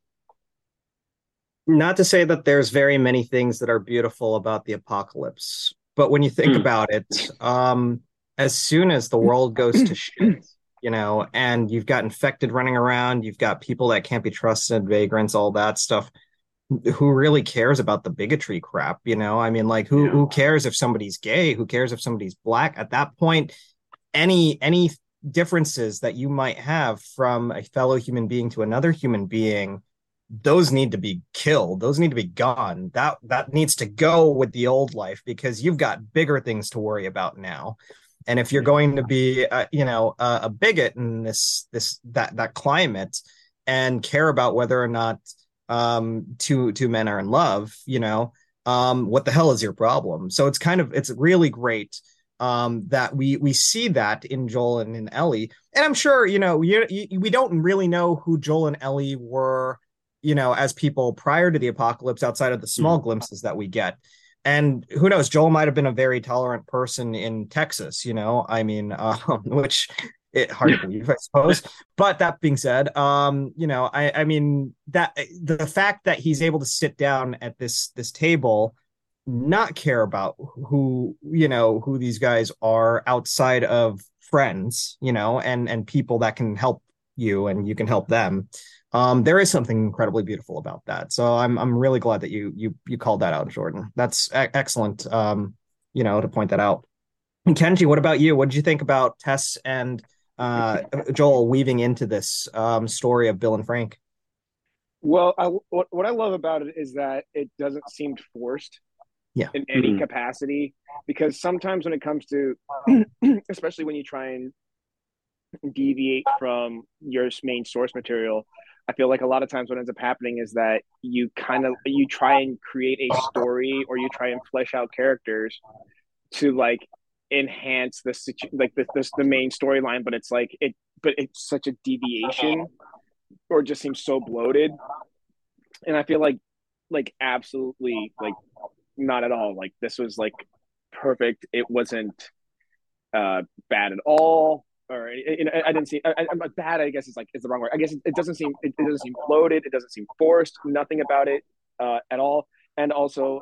Speaker 1: Not to say that there's very many things that are beautiful about the apocalypse, but when you think
Speaker 3: Mm,
Speaker 1: about it, as soon as the world goes to shit, and you've got infected running around, you've got people that can't be trusted, vagrants, all that stuff. Who really cares about the bigotry crap? I mean, like, who
Speaker 3: yeah,
Speaker 1: who cares if somebody's gay? Who cares if somebody's black? At that point, any differences that you might have from a fellow human being to another human being, those need to be killed, those need to be gone, that needs to go with the old life, because you've got bigger things to worry about now. And if you're
Speaker 3: yeah,
Speaker 1: going to be a bigot in that climate, and care about whether or not two men are in love, what the hell is your problem? So it's really great that we see that in Joel and in Ellie. And I'm sure, we don't really know who Joel and Ellie were, as people prior to the apocalypse, outside of the small
Speaker 3: mm,
Speaker 1: glimpses that we get. And who knows, Joel might have been a very tolerant person in Texas, I mean, which it hard to believe, I suppose. But that being said, I mean that the fact that he's able to sit down at this table, not care about who these guys are outside of friends, and people that can help you and you can help them. There is something incredibly beautiful about that. So I'm really glad that you called that out, Jordan. That's excellent. To point that out. And Kenji, what about you? What did you think about Tess and Joel weaving into this story of Bill and Frank?
Speaker 2: Well, what I love about it is that it doesn't seem forced
Speaker 1: Yeah.
Speaker 2: in any
Speaker 3: mm,
Speaker 2: capacity, because sometimes when it comes to, especially when you try and deviate from your main source material, I feel like a lot of times what ends up happening is that you try and create a story, or you try and flesh out characters to like enhance the main storyline, but it's such a deviation, or it just seems so bloated. And I feel like absolutely like not at all. Like this was like perfect. It wasn't bad at all. Or I didn't see. Bad, I guess is the wrong word. I guess it doesn't seem it doesn't seem bloated. It doesn't seem forced. Nothing about it at all. And also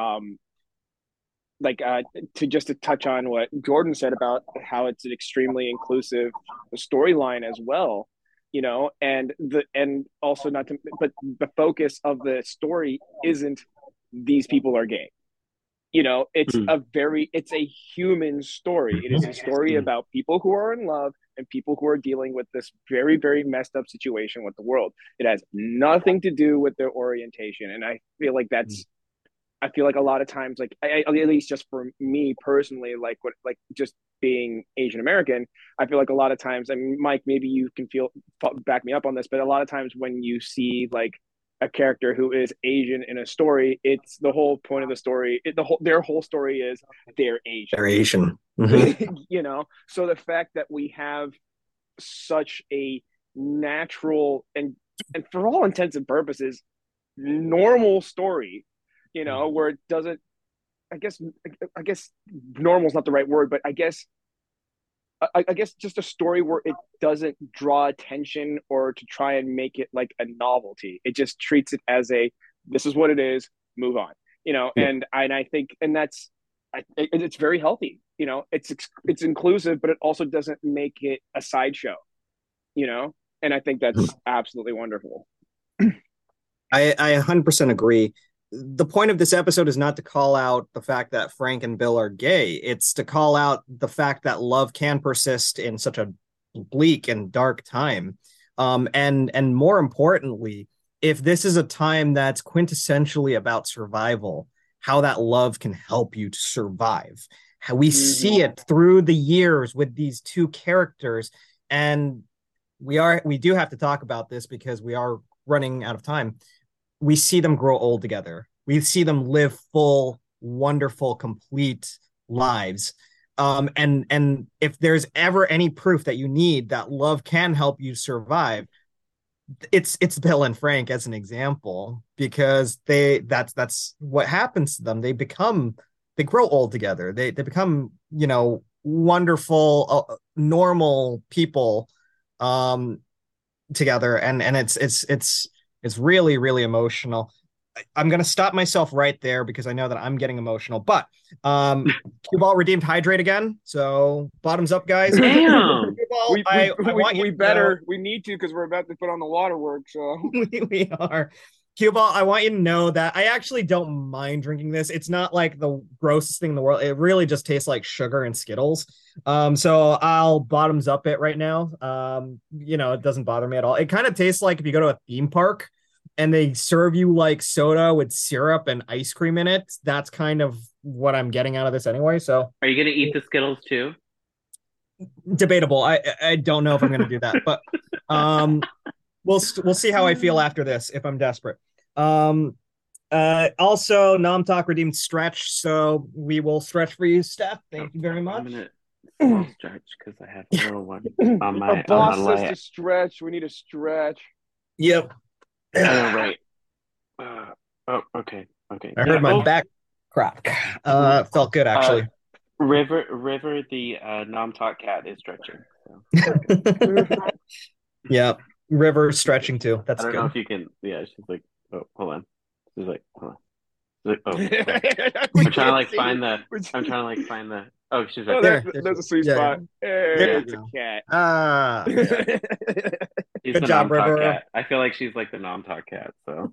Speaker 2: to touch on what Jordan said about how it's an extremely inclusive storyline as well, and also not to, but the focus of the story isn't these people are gay.
Speaker 3: mm,
Speaker 2: It's a human story. It is a story
Speaker 3: mm,
Speaker 2: about people who are in love and people who are dealing with this very, very messed up situation with the world. It has nothing to do with their orientation. And I feel like a lot of times, like at least just for me personally, like just being Asian American, I feel like a lot of times, I mean, Mike, maybe you can back me up on this, but a lot of times when you see like a character who is Asian in a story, it's the whole point of the story. Their whole story is they're Asian,
Speaker 1: Variation. Mm-hmm.
Speaker 2: So the fact that we have such a natural and for all intents and purposes normal story, where it doesn't I guess I guess normal is not the right word, but I guess just a story where it doesn't draw attention or to try and make it like a novelty. It just treats it as a this is what it is, move on.
Speaker 1: Yeah.
Speaker 2: And I think it's very healthy. It's inclusive, but it also doesn't make it a sideshow. And I think that's absolutely wonderful.
Speaker 1: I 100% agree. The point of this episode is not to call out the fact that Frank and Bill are gay. It's to call out the fact that love can persist in such a bleak and dark time. And more importantly, if this is a time that's quintessentially about survival, how that love can help you to survive. How we see it through the years with these two characters, and we do have to talk about this because we are running out of time. We see them grow old together. We see them live full, wonderful, complete lives. And if there's ever any proof that you need that love can help you survive, it's Bill and Frank as an example, because that's what happens to them. They grow old together. They become, wonderful, normal people together, and it's really, really emotional. I'm going to stop myself right there because I know that I'm getting emotional. But Cue Ball redeemed hydrate again. So bottoms up, guys.
Speaker 3: Damn.
Speaker 1: Ball,
Speaker 2: We need to because we're about to put on the waterworks. So
Speaker 1: we are. Cue Ball, I want you to know that I actually don't mind drinking this. It's not like the grossest thing in the world. It really just tastes like sugar and Skittles. So I'll bottoms up it right now. It doesn't bother me at all. It kind of tastes like if you go to a theme park and they serve you like soda with syrup and ice cream in it. That's kind of what I'm getting out of this anyway. So
Speaker 3: are you gonna eat the Skittles too?
Speaker 1: Debatable. I don't know if I'm gonna do that, but we'll see how I feel after this if I'm desperate. Also, Nom Talk redeemed stretch, so we will stretch for you, Steph. Thank you very much.
Speaker 3: I'm gonna stretch because I have a little one on my.
Speaker 2: Our boss says to stretch. We need a stretch.
Speaker 1: Yep.
Speaker 3: Right. Okay.
Speaker 1: I heard my back crack. Felt good actually.
Speaker 3: River, the Nom Talk cat is stretching. So.
Speaker 1: Yeah, River stretching too. That's
Speaker 3: I don't
Speaker 1: good.
Speaker 3: know if you can. Yeah, she's like, oh, hold on. She's like, hold on. She's like, oh. I'm trying to like find the. Oh, she's right
Speaker 2: there. There's a sweet spot.
Speaker 1: There
Speaker 2: it's a cat.
Speaker 1: Yeah.
Speaker 3: Good job, River. Cat. I feel like she's like the Nom Talk cat. So.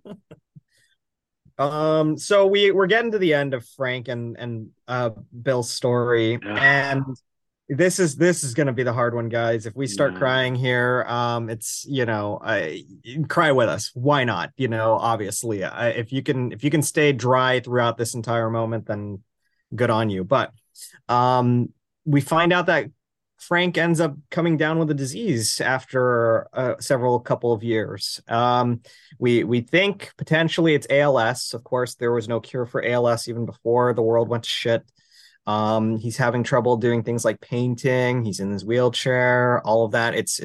Speaker 1: So we're getting to the end of Frank and Bill's story, and this is going to be the hard one, guys. If we start crying here, it's cry with us. Why not? Obviously, if you can stay dry throughout this entire moment, then good on you. But we find out that Frank ends up coming down with a disease after several couple of years. We think potentially it's ALS. Of course, there was no cure for ALS even before the world went to shit. He's having trouble doing things like painting. He's in his wheelchair. All of that. It's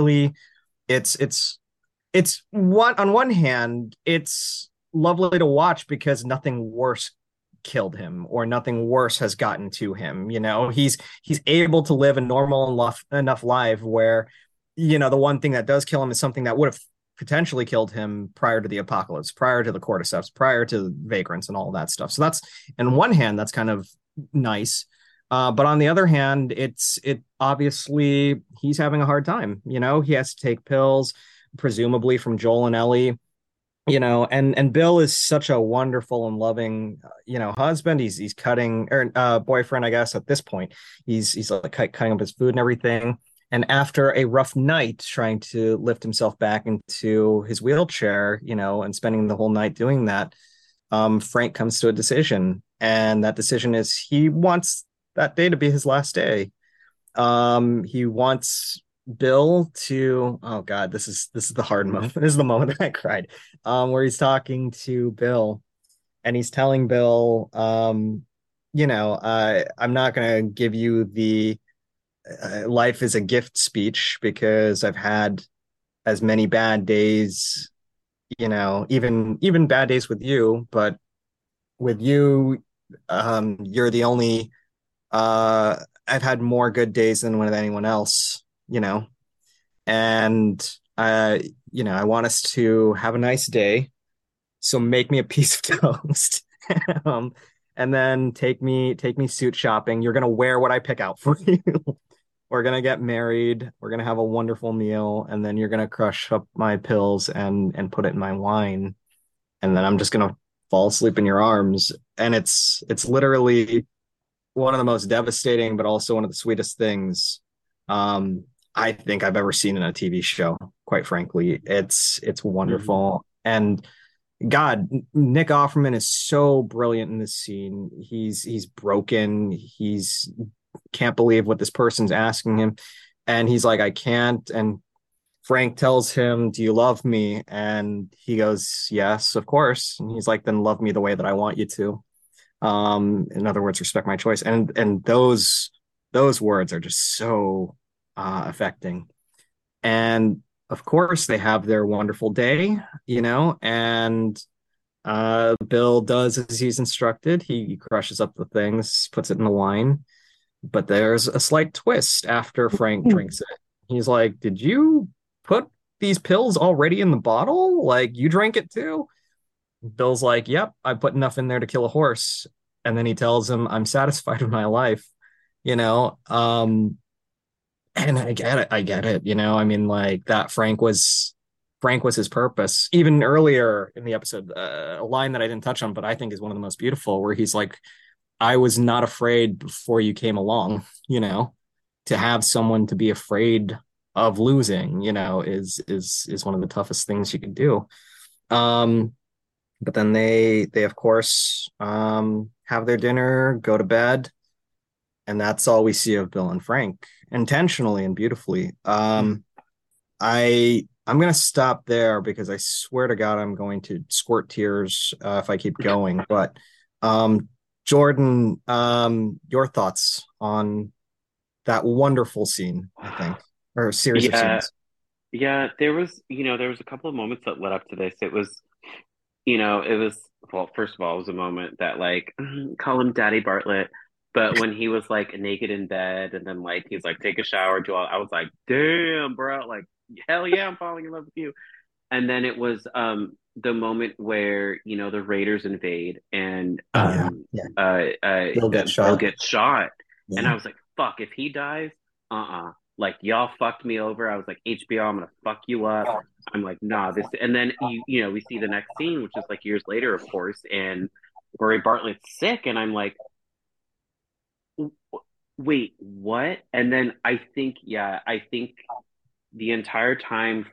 Speaker 1: on one hand, it's lovely to watch because nothing worse killed him or nothing worse has gotten to him. He's able to live a normal enough life where the one thing that does kill him is something that would have potentially killed him prior to the apocalypse, prior to the cordyceps, prior to vagrants and all that stuff. So that's, on one hand, that's kind of nice, but on the other hand, it obviously he's having a hard time. He has to take pills, presumably from Joel and Ellie. And Bill is such a wonderful and loving, husband. He's cutting or boyfriend, I guess, at this point. He's like cutting up his food and everything. And after a rough night trying to lift himself back into his wheelchair, and spending the whole night doing that, Frank comes to a decision. And that decision is he wants that day to be his last day. He wants Bill to, oh God, this is the hard moment. This is the moment that I cried. Where he's talking to Bill and he's telling Bill, I'm not going to give you the life is a gift speech because I've had as many bad days, even bad days with you, but with you, you're the only I've had more good days than with anyone else, and uh, I want us to have a nice day. So make me a piece of toast. um, and then take me suit shopping. You're gonna wear what I pick out for you. We're gonna get married. We're gonna have a wonderful meal, and then you're gonna crush up my pills and put it in my wine, and then I'm just gonna fall asleep in your arms. And it's literally one of the most devastating, but also one of the sweetest things I think I've ever seen in a TV show. Quite frankly, it's
Speaker 3: Mhm.
Speaker 1: wonderful. And God, Nick Offerman is so brilliant in this scene. He's broken. He's can't believe what this person's asking him, and he's like, I can't. And Frank tells him, "Do you love me?" And he goes, "Yes, of course." And he's like, "Then love me the way that I want you to." In other words, respect my choice. And those words are just so affecting. And of course, they have their wonderful day, and Bill does as he's instructed. He crushes up the things, puts it in the wine, but there's a slight twist after Frank drinks it. He's like, "Did you put these pills already in the bottle? Like, you drank it too?" Bill's like, "Yep, I put enough in there to kill a horse." And then he tells him, "I'm satisfied with my life, you know. And I get it. I get it. I mean, like that Frank was his purpose. Even earlier in the episode, a line that I didn't touch on, but I think is one of the most beautiful, where he's like, "I was not afraid before you came along." To have someone to be afraid of losing, is one of the toughest things you could do. Um, but then they of course have their dinner, go to bed, and that's all we see of Bill and Frank, intentionally and beautifully. I'm gonna stop there because I swear to God I'm going to squirt tears if I keep going. But um, Jordan, your thoughts on that wonderful scene, I think, or series of
Speaker 3: Yeah,
Speaker 1: scenes.
Speaker 3: yeah, there was a couple of moments that led up to this. It was, well, first of all, it was a moment that like call him Daddy Bartlett, but when he was like naked in bed and then like he's like take a shower, Joel, I was like, damn, bro, like hell yeah, I'm falling in love with you. And then it was the moment where the Raiders invade and
Speaker 1: Oh yeah, yeah. Bill gets
Speaker 3: Bill
Speaker 1: shot.
Speaker 3: gets shot, and
Speaker 1: Yeah.
Speaker 3: I was like, fuck, if he dies, like y'all fucked me over. I was like, HBO, I'm gonna fuck you up. I'm like, nah, this, and then we see the next scene, which is like years later, of course, and Murray Bartlett's sick, and I'm like, wait, what? And then I think the entire time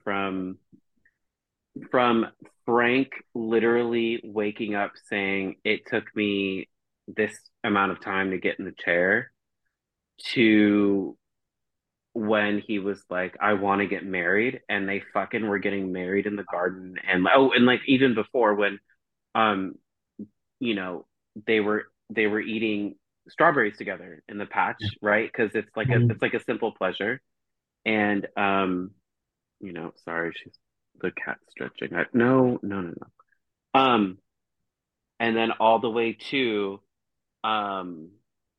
Speaker 3: from Frank literally waking up saying it took me this amount of time to get in the chair to when he was like, I want to get married, and they fucking were getting married in the garden, and like even before when um you know they were eating strawberries together in the patch, right? Because it's like a
Speaker 1: Mhm.
Speaker 3: it's like a simple pleasure. And sorry, she's the cat stretching. No, no, no, no. And then all the way to um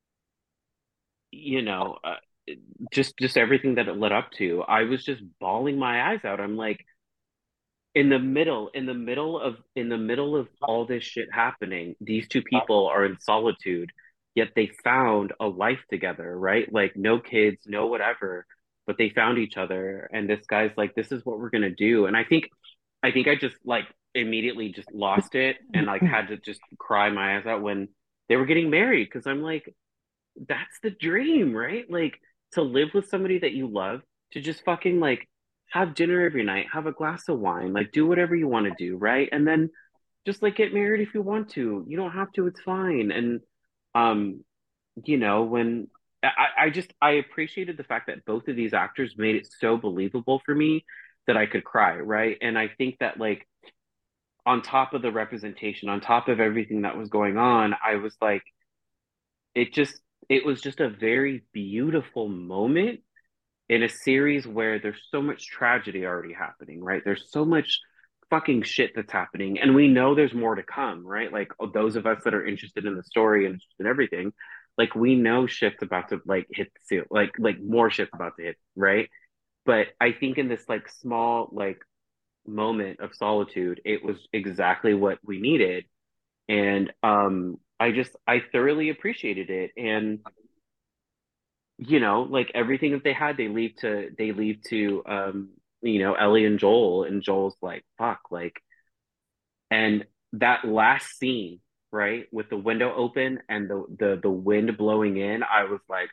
Speaker 3: you know uh, just everything that it led up to. I was just bawling my eyes out. I'm like, in the middle of all this shit happening, these two people are in solitude, yet they found a life together, right? Like no kids, no whatever, but they found each other. And this guy's like, this is what we're gonna do. And I think I just like immediately just lost it and like had to just cry my eyes out when they were getting married, because I'm like, that's the dream, right? Like to live with somebody that you love, to just fucking like have dinner every night, have a glass of wine, like do whatever you want to do, right? And then just like get married if you want to. You don't have to, it's fine. And um, when I appreciated the fact that both of these actors made it so believable for me that I could cry, right? And I think that like on top of the representation, on top of everything that was going on, I was like, it just it was just a very beautiful moment in a series where there's so much tragedy already happening, right? There's so much fucking shit that's happening, and we know there's more to come, right? Like those of us that are interested in the story and interested in everything, like we know shit's about to like hit the seal, like more shit's about to hit, right? But I think in this like small like moment of solitude, it was exactly what we needed. And I thoroughly appreciated it. And like everything that they had, they leave to Ellie and Joel, and Joel's like, fuck, like, and that last scene, right, with the window open and the wind blowing in, I was like,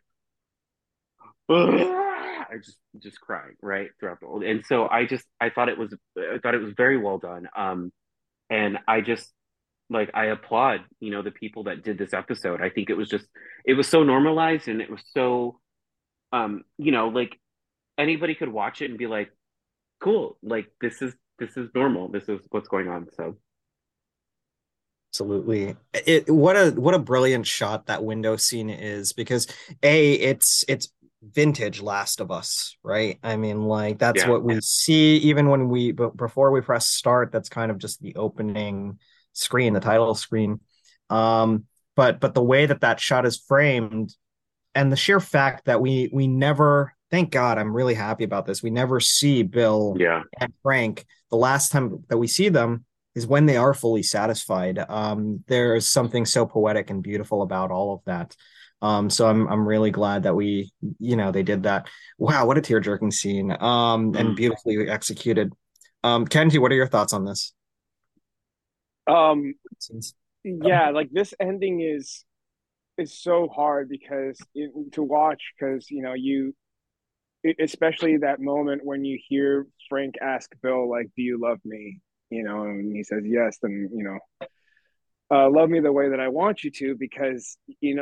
Speaker 3: I just crying right throughout the whole, and so I thought it was very well done. And I just like I applaud the people that did this episode. I think it was so normalized, and it was so like anybody could watch it and be like, cool, like this is normal, this is what's going on. So
Speaker 1: Absolutely. What a brilliant shot that window scene is, because it's vintage Last of Us, right? I mean, like that's
Speaker 3: yeah.
Speaker 1: what we see even when before we press start, that's kind of just the opening screen, the title screen. Um, but the way that that shot is framed, and the sheer fact that we never, thank God, I'm really happy about this. We never see Bill
Speaker 3: Yeah.
Speaker 1: and Frank. The last time that we see them is when they are fully satisfied. There's something so poetic and beautiful about all of that. So I'm really glad that they did that. Wow, what a tear-jerking scene. And
Speaker 3: Mm.
Speaker 1: beautifully executed. Kenji, what are your thoughts on this?
Speaker 2: Um, yeah, like this ending is so hard to watch because especially that moment when you hear Frank ask Bill like, "Do you love me?" And he says yes, then love me the way that I want you to, because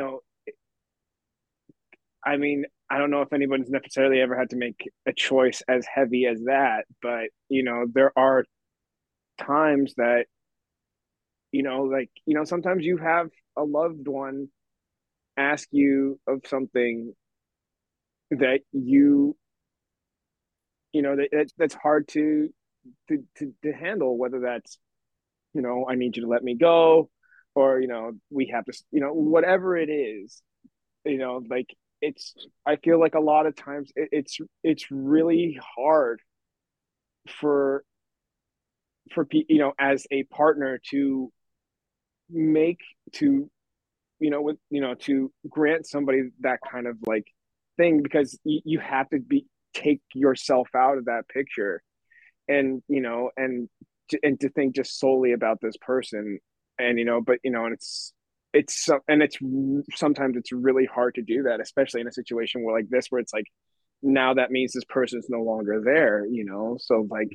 Speaker 2: I mean, I don't know if anybody's necessarily ever had to make a choice as heavy as that, but there are times that like sometimes you have a loved one ask you of something that that's hard to handle, whether that's I need you to let me go, or we have to, whatever it is, like it's I feel like a lot of times it's really hard for as a partner to make to with to grant somebody that kind of like thing, because you have to be take yourself out of that picture, and to think just solely about this person, and and it's sometimes it's really hard to do that, especially in a situation where like this, where it's like now that means this person's no longer there, so like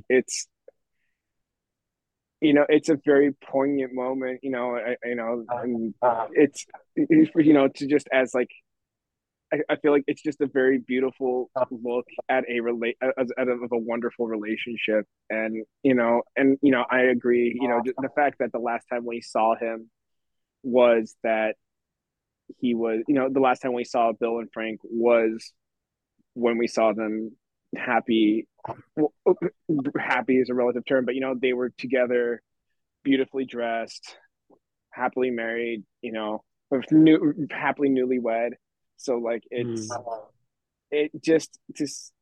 Speaker 2: it's a very poignant moment, and to just as like I feel like it's just a very beautiful look at of a wonderful relationship. And I agree, the fact that the last time we saw him was that he was, the last time we saw Bill and Frank was when we saw them happy. Well, happy is a relative term, but they were together, beautifully dressed, happily married, happily newlywed. So like
Speaker 3: Mm.
Speaker 2: it just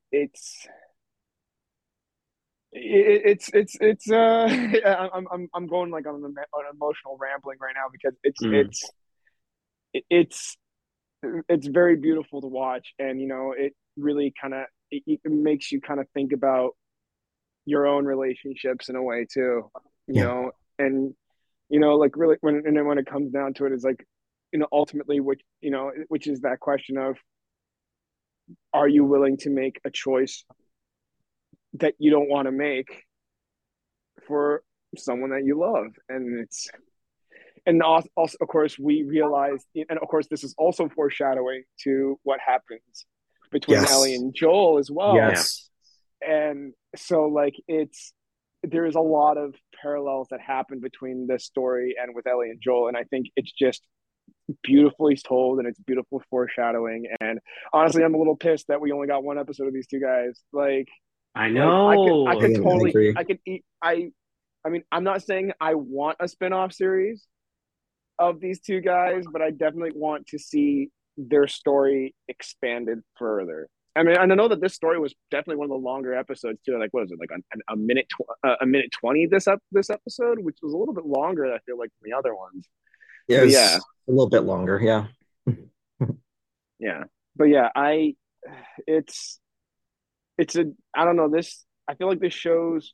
Speaker 2: it's I'm going like on an emotional rambling right now, because
Speaker 3: Mm.
Speaker 2: it's it's very beautiful to watch, and it really kind of it makes you kind of think about your own relationships in a way too,
Speaker 1: Yeah.
Speaker 2: and like really when it comes down to it, is like ultimately, which is that question of, are you willing to make a choice that you don't want to make for someone that you love? And also, of course, we realize, and of course this is also foreshadowing to what happens between Ellie
Speaker 1: Yes.
Speaker 2: and Joel as well.
Speaker 3: Yeah.
Speaker 1: Yes.
Speaker 2: And so like there is a lot of parallels that happen between this story and with Ellie and Joel, and I think it's just beautifully told, and it's beautiful foreshadowing. And honestly, I'm a little pissed that we only got one episode of these two guys.
Speaker 3: I
Speaker 2: Like I
Speaker 3: know.
Speaker 2: could
Speaker 1: I
Speaker 2: totally
Speaker 1: agree.
Speaker 2: I could eat I I mean, I'm not saying I want a spin-off series of these two guys, but I definitely want to see their story expanded further. I mean, and I know that this story was definitely one of the longer episodes too. Like, what is it, like a minute, a minute 20 this episode, which was a little bit longer. I feel like than the other ones. But yeah,
Speaker 1: Yes, a little bit longer. Yeah.
Speaker 2: yeah, but yeah, it's it's a, I don't know this. I feel like this show's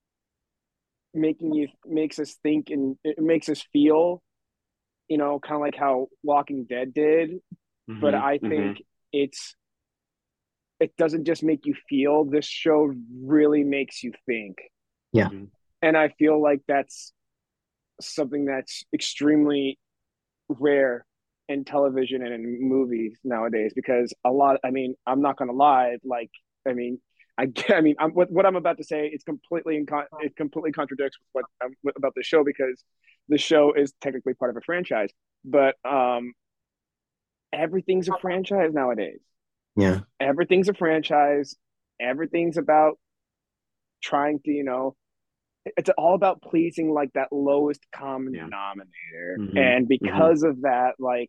Speaker 2: makes us think and it makes us feel, kind of like how Walking Dead did. But
Speaker 3: Hmm.
Speaker 2: I
Speaker 3: Hmm.
Speaker 2: think it's it doesn't just make you feel. This show really makes you think,
Speaker 1: Yeah.
Speaker 3: Hmm.
Speaker 2: and I feel like that's something that's extremely rare in television and in movies nowadays. Because a lot, I mean, I'm not gonna lie, like, I mean, I mean, what I'm about to say is it completely contradicts what about the show, because the show is technically part of a franchise, but everything's a franchise nowadays.
Speaker 1: Yeah.
Speaker 2: Everything's a franchise. Everything's about trying to, it's all about pleasing like that lowest common
Speaker 3: Yeah.
Speaker 2: denominator.
Speaker 3: Hmm.
Speaker 2: And
Speaker 3: Hmm.
Speaker 2: because of that, like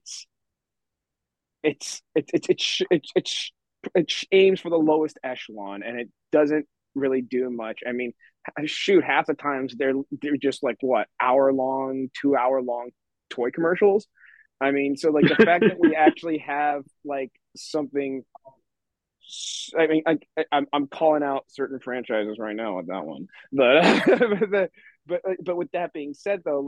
Speaker 2: it aims for the lowest echelon, and it doesn't really do much. I mean, shoot, half the times they're just like what, hour long, 2 hour long toy commercials. I mean, so like the fact that we actually have like something. I mean, I'm calling out certain franchises right now with that one, but but with that being said, though,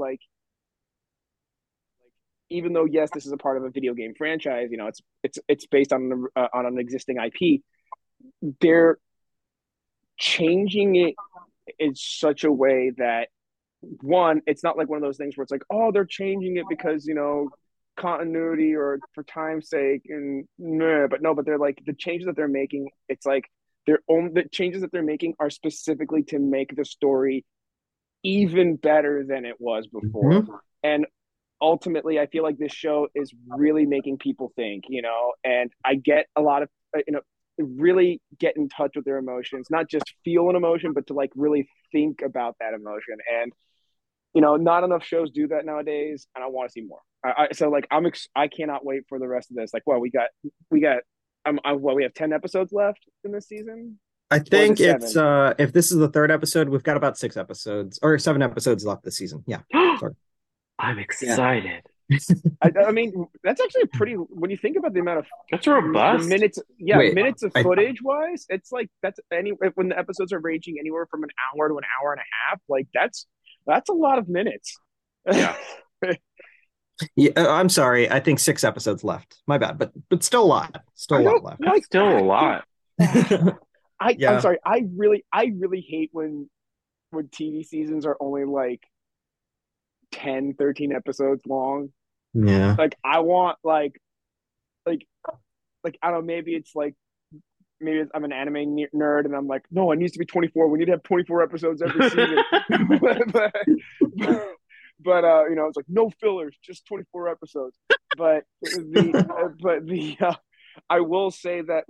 Speaker 2: like even though yes, this is a part of a video game franchise, it's based on an existing IP. They're changing it in such a way that, one, it's not like one of those things where it's like, oh, they're changing it because continuity or for time's sake, and nah, but no, but they're like the changes that they're making. It's like the changes that they're making are specifically to make the story even better than it was before,
Speaker 1: Hmm.
Speaker 2: and ultimately, I feel like this show is really making people think, and I get a lot of, really get in touch with their emotions, not just feel an emotion, but to like really think about that emotion. And, not enough shows do that nowadays, and I want to see more. So like, I cannot wait for the rest of this. Like, well, we got, we have 10 episodes left in this season,
Speaker 1: I
Speaker 2: or is it
Speaker 1: think it's
Speaker 2: seven?
Speaker 1: if this is the third episode, we've got about 6 episodes or 7 episodes left this season. Yeah. Sorry.
Speaker 3: I'm
Speaker 2: Yeah.
Speaker 3: excited.
Speaker 2: I mean, that's actually a pretty, when you think about the amount of
Speaker 3: That's
Speaker 2: the
Speaker 3: robust.
Speaker 2: minutes, yeah,
Speaker 1: Wait,
Speaker 2: minutes of
Speaker 1: I
Speaker 2: footage wise, it's like that's when the episodes are ranging anywhere from an hour to an hour and a half. Like that's a lot of minutes.
Speaker 3: Yeah.
Speaker 1: yeah, I'm sorry. I think 6 episodes left. My bad, but still a lot. Still
Speaker 2: I
Speaker 1: a lot
Speaker 2: don't
Speaker 1: left.
Speaker 3: That's
Speaker 2: like,
Speaker 3: still a
Speaker 2: dude.
Speaker 3: lot.
Speaker 2: I'm
Speaker 1: Yeah.
Speaker 2: sorry. I really hate when TV seasons are only like 10, 13 episodes long.
Speaker 1: Yeah.
Speaker 2: Like I want like I don't know. Maybe I'm an anime nerd, and I'm like, no, it needs to be 24. We need to have 24 episodes every season. but, it's like no fillers, just 24 episodes. But I will say that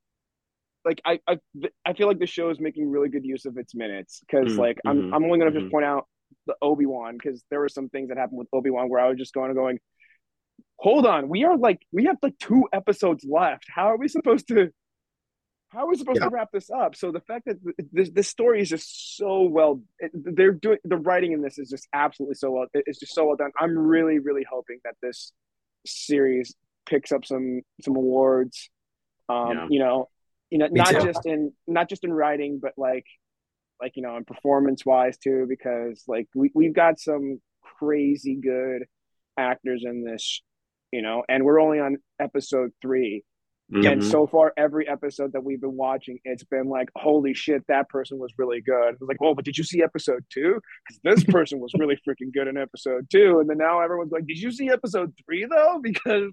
Speaker 2: I feel like the show is making really good use of its minutes, because
Speaker 3: Mm,
Speaker 2: like
Speaker 3: hmm.
Speaker 2: I'm only gonna just
Speaker 3: Hmm.
Speaker 2: point out the Obi-Wan, because there were some things that happened with Obi-Wan where I was just going, hold on, we have like 2 episodes left. How are we supposed
Speaker 1: Yeah.
Speaker 2: to wrap this up? So the fact that this story is just so well, they're doing the writing in this is just absolutely so well. It's just so well done. I'm really, really hoping that this series picks up some awards. Um,
Speaker 3: Yeah.
Speaker 2: you know,
Speaker 1: Me too.
Speaker 2: not just in writing, but in performance wise too, because like we've got some crazy good actors in this, and we're only on episode 3.
Speaker 1: Yep.
Speaker 2: And
Speaker 3: Hmm.
Speaker 2: so far, every episode that we've been watching, it's been like, holy shit, that person was really good. It's like, well, but did you see episode 2? Because this person was really freaking good in episode 2. And then now everyone's like, did you see episode 3 though? Because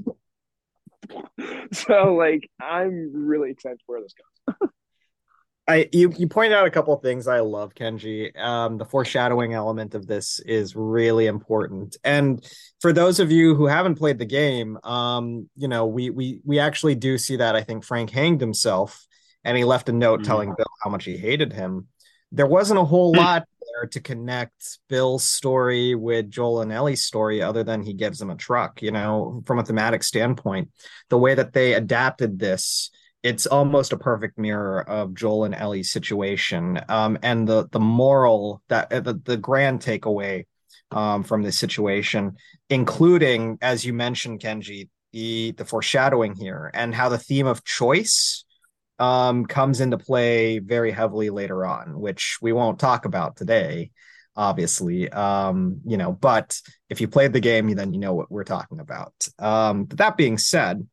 Speaker 2: so like, I'm really excited for where this goes.
Speaker 1: You pointed out a couple of things I love, Kenji. The foreshadowing element of this is really important. And for those of you who haven't played the game, we actually do see that. I think Frank hanged himself and he left a note
Speaker 3: Hmm.
Speaker 1: telling Bill how much he hated him. There wasn't a whole lot there to connect Bill's story with Joel and Ellie's story other than he gives them a truck, from a thematic standpoint. The way that they adapted this, it's almost a perfect mirror of Joel and Ellie's situation. And the moral that the grand takeaway from this situation, including, as you mentioned, Kenji, the foreshadowing here and how the theme of choice comes into play very heavily later on, which we won't talk about today, obviously. But if you played the game, then you know what we're talking about. But that being said,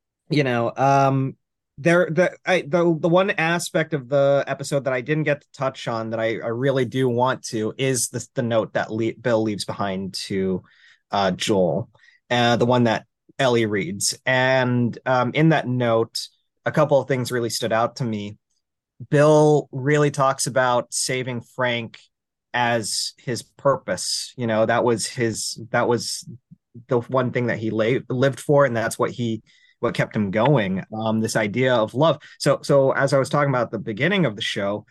Speaker 1: the one aspect of the episode that I didn't get to touch on that I really do want to is the note that Bill leaves behind to Joel, the one that Ellie reads. And in that note, a couple of things really stood out to me. Bill really talks about saving Frank as his purpose. That was the one thing that he lived for, and that's what kept him going. This idea of love. So as I was talking about at the beginning of the show,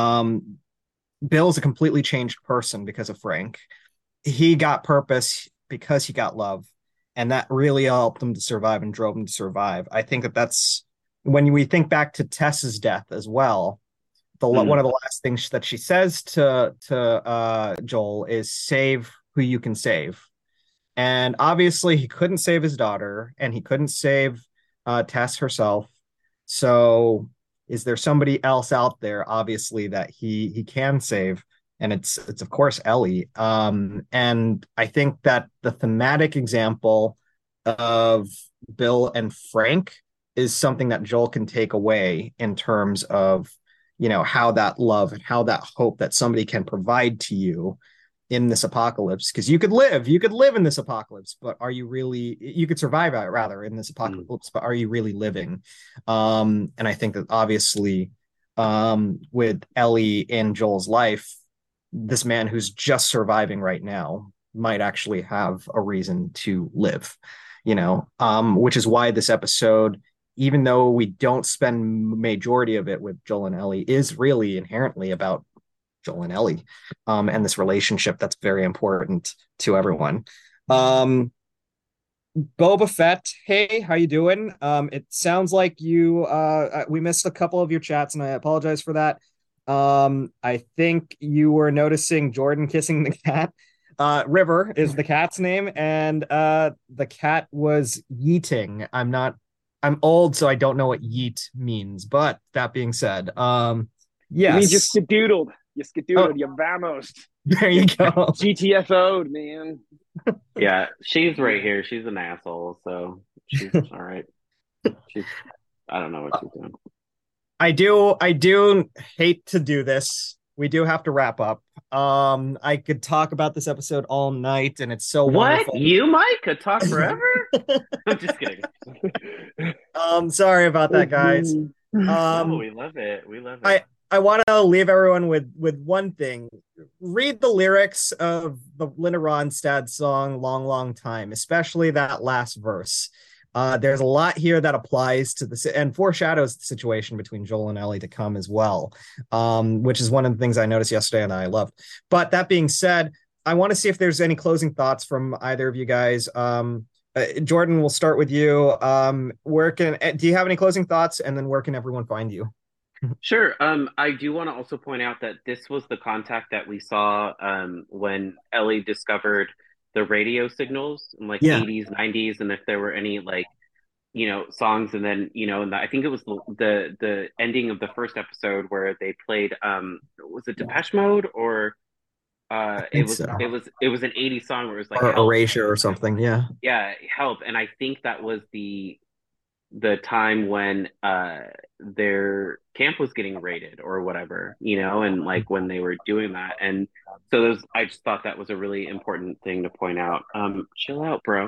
Speaker 1: Bill's a completely changed person because of Frank. He got purpose because he got love, and that really helped him to survive and drove him to survive. I think that's when we think back to Tess's death as well. One of the last things that she says to Joel is save who you can save. And obviously he couldn't save his daughter and he couldn't save Tess herself. So is there somebody else out there, obviously, that he can save? And it's of course Ellie. And I think that the thematic example of Bill and Frank is something that Joel can take away in terms of, how that love and how that hope that somebody can provide to you in this apocalypse. Because you could live in this apocalypse, but you could survive rather in this apocalypse, but are you really living? And I think that obviously with Ellie in Joel's life, this man who's just surviving right now might actually have a reason to live, which is why this episode, even though we don't spend majority of it with Joel and Ellie, is really inherently about Joel and Ellie, and this relationship that's very important to everyone. Boba Fett, hey, how you doing? It sounds like we missed a couple of your chats, and I apologize for that. I think you were noticing Jordan kissing the cat. River is the cat's name, and the cat was yeeting. I'm old, so I don't know what yeet means. But that being said, yes.
Speaker 2: You mean just skedoodled. You skedoodled, you vamos.
Speaker 1: There you go.
Speaker 2: GTFO'd, man.
Speaker 3: Yeah, she's right here. She's an asshole, so she's all right. I don't know what she's doing.
Speaker 1: I do hate to do this. We do have to wrap up. I could talk about this episode all night, and it's so wonderful.
Speaker 3: You, Mike, could talk forever? I'm just kidding.
Speaker 1: Sorry about that, guys.
Speaker 3: No, we love it. We love it.
Speaker 1: I want to leave everyone with one thing. Read the lyrics of the Linda Ronstadt song "Long, Long Time," especially that last verse. There's a lot here that applies to this and foreshadows the situation between Joel and Ellie to come as well, which is one of the things I noticed yesterday and I loved. But that being said, I want to see if there's any closing thoughts from either of you guys. Jordan, we'll start with you. Do you have any closing thoughts? And then where can everyone find you?
Speaker 3: Sure. I do want to also point out that this was the contact that we saw when Ellie discovered the radio signals in 80s, 90s, and if there were any songs, and then and I think it was the ending of the first episode where they played was it Depeche Mode or it was an 80s song where it was like
Speaker 1: or Erasure or something.
Speaker 3: Yeah, Help. And I think that was the time when their camp was getting raided or whatever, and when they were doing that. And so I just thought that was a really important thing to point out. Chill out, bro.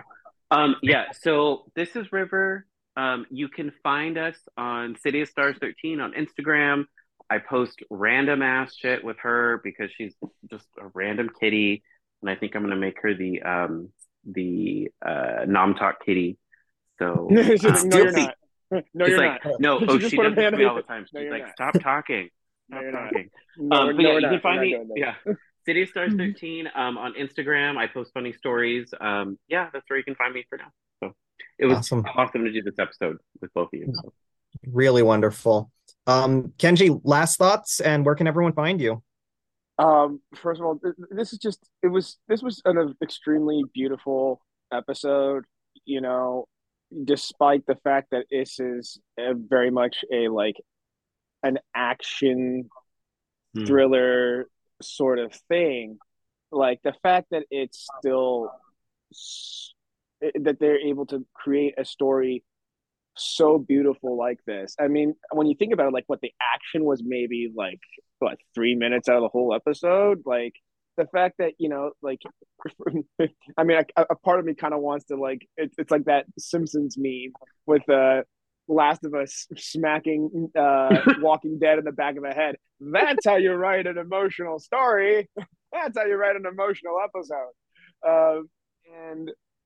Speaker 3: So this is River. You can find us on City of Stars 13 on Instagram. I post random ass shit with her because she's just a random kitty, and I think I'm gonna make her the Nom Talk kitty. So
Speaker 2: no, you're not. No, you're
Speaker 3: like,
Speaker 2: not.
Speaker 3: No, she does it to me all the time. She's like, stop talking. Stop talking. You can find me. Yeah. City of Stars 13 on Instagram. I post funny stories. Yeah, that's where you can find me for now. So it was
Speaker 1: Awesome.
Speaker 3: awesome to do this episode with both of you. So.
Speaker 1: Really wonderful. Kenji, last thoughts, and where can everyone find you?
Speaker 2: First of all, this was an extremely beautiful episode. You know, despite the fact that this is very much a like an action thriller sort of thing, like the fact that it's still that they're able to create a story so beautiful like this. I mean, when you think about it, like what the action was, maybe like what 3 minutes out of the whole episode, like the fact that like I mean, a part of me kind of wants to like it's like that Simpsons meme with Last of Us smacking Walking Dead in the back of the head. That's how you write an emotional story. That's how you write an emotional episode. And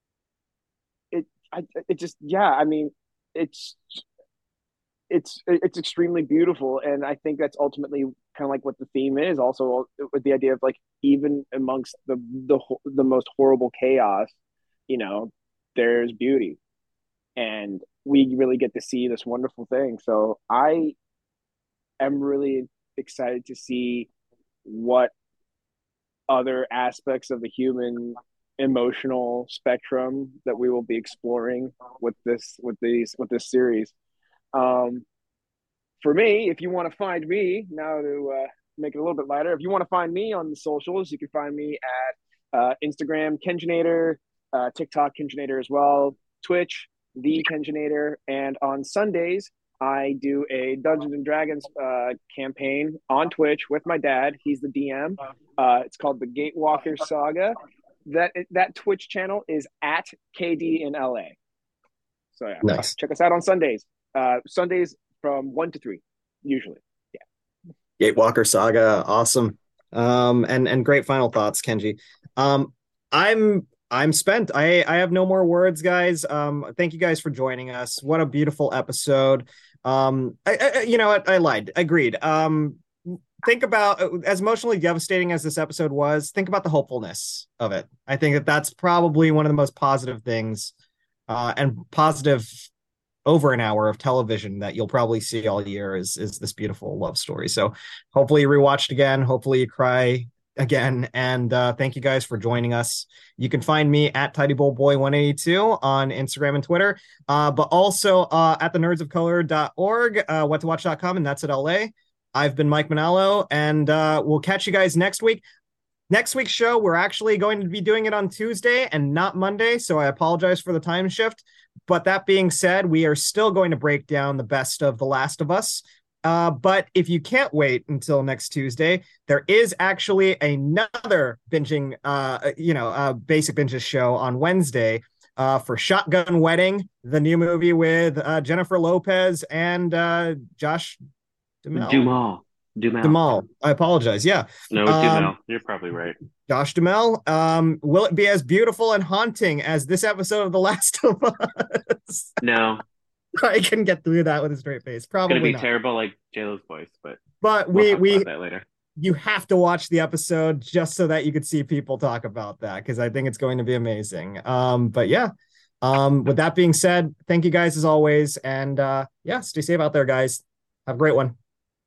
Speaker 2: it just, yeah, I mean, it's it's extremely beautiful, and I think that's ultimately kind of like what the theme is. Also, with the idea of like even amongst the most horrible chaos, you know, there's beauty, and we really get to see this wonderful thing. So I am really excited to see what other aspects of the human emotional spectrum that we will be exploring with this series. Um, for me, if you want to find me now to make it a little bit lighter, if you want to find me on the socials, you can find me at Instagram Kenjinator, TikTok Kenjinator as well, Twitch the Kenjinator, and on Sundays I do a Dungeons and Dragons campaign on Twitch with my dad. He's the DM. It's called the Gatewalker Saga. That Twitch channel is at KD in LA. So yeah,
Speaker 1: Nice.
Speaker 2: check us out on Sundays. Sundays from 1 to 3, usually. Yeah.
Speaker 1: Gatewalker Saga, awesome. And great final thoughts, Kenji. I'm spent. I have no more words, guys. Thank you guys for joining us. What a beautiful episode. You know what? I lied. Agreed. Think about, as emotionally devastating as this episode was, think about the hopefulness of it. I think that's probably one of the most positive things, and positive over an hour of television that you'll probably see all year is this beautiful love story. So hopefully you rewatched again. Hopefully you cry again. And thank you guys for joining us. You can find me at TidyBowlBoy182 on Instagram and Twitter, but also at thenerdsofcolor.org, whattowatch.com, and that's at LA. I've been Mike Manalo, and we'll catch you guys next week. Next week's show, we're actually going to be doing it on Tuesday and not Monday, so I apologize for the time shift. But that being said, we are still going to break down the best of The Last of Us. But if you can't wait until next Tuesday, there is actually another binging, Basic Binges show on Wednesday for Shotgun Wedding, the new movie with Jennifer Lopez and Josh Duhamel. I apologize. Yeah.
Speaker 3: No, Duhamel. You're probably right.
Speaker 1: Josh Duhamel. Will it be as beautiful and haunting as this episode of The Last of Us?
Speaker 3: No.
Speaker 1: I couldn't get through that with a straight face. Probably
Speaker 3: it's gonna be
Speaker 1: not.
Speaker 3: terrible like JLo's voice, but
Speaker 1: we
Speaker 3: talk about that later.
Speaker 1: You have to watch the episode just so that you could see people talk about that, because I think it's going to be amazing. But yeah. With that being said, thank you guys as always, and stay safe out there, guys. Have a great one.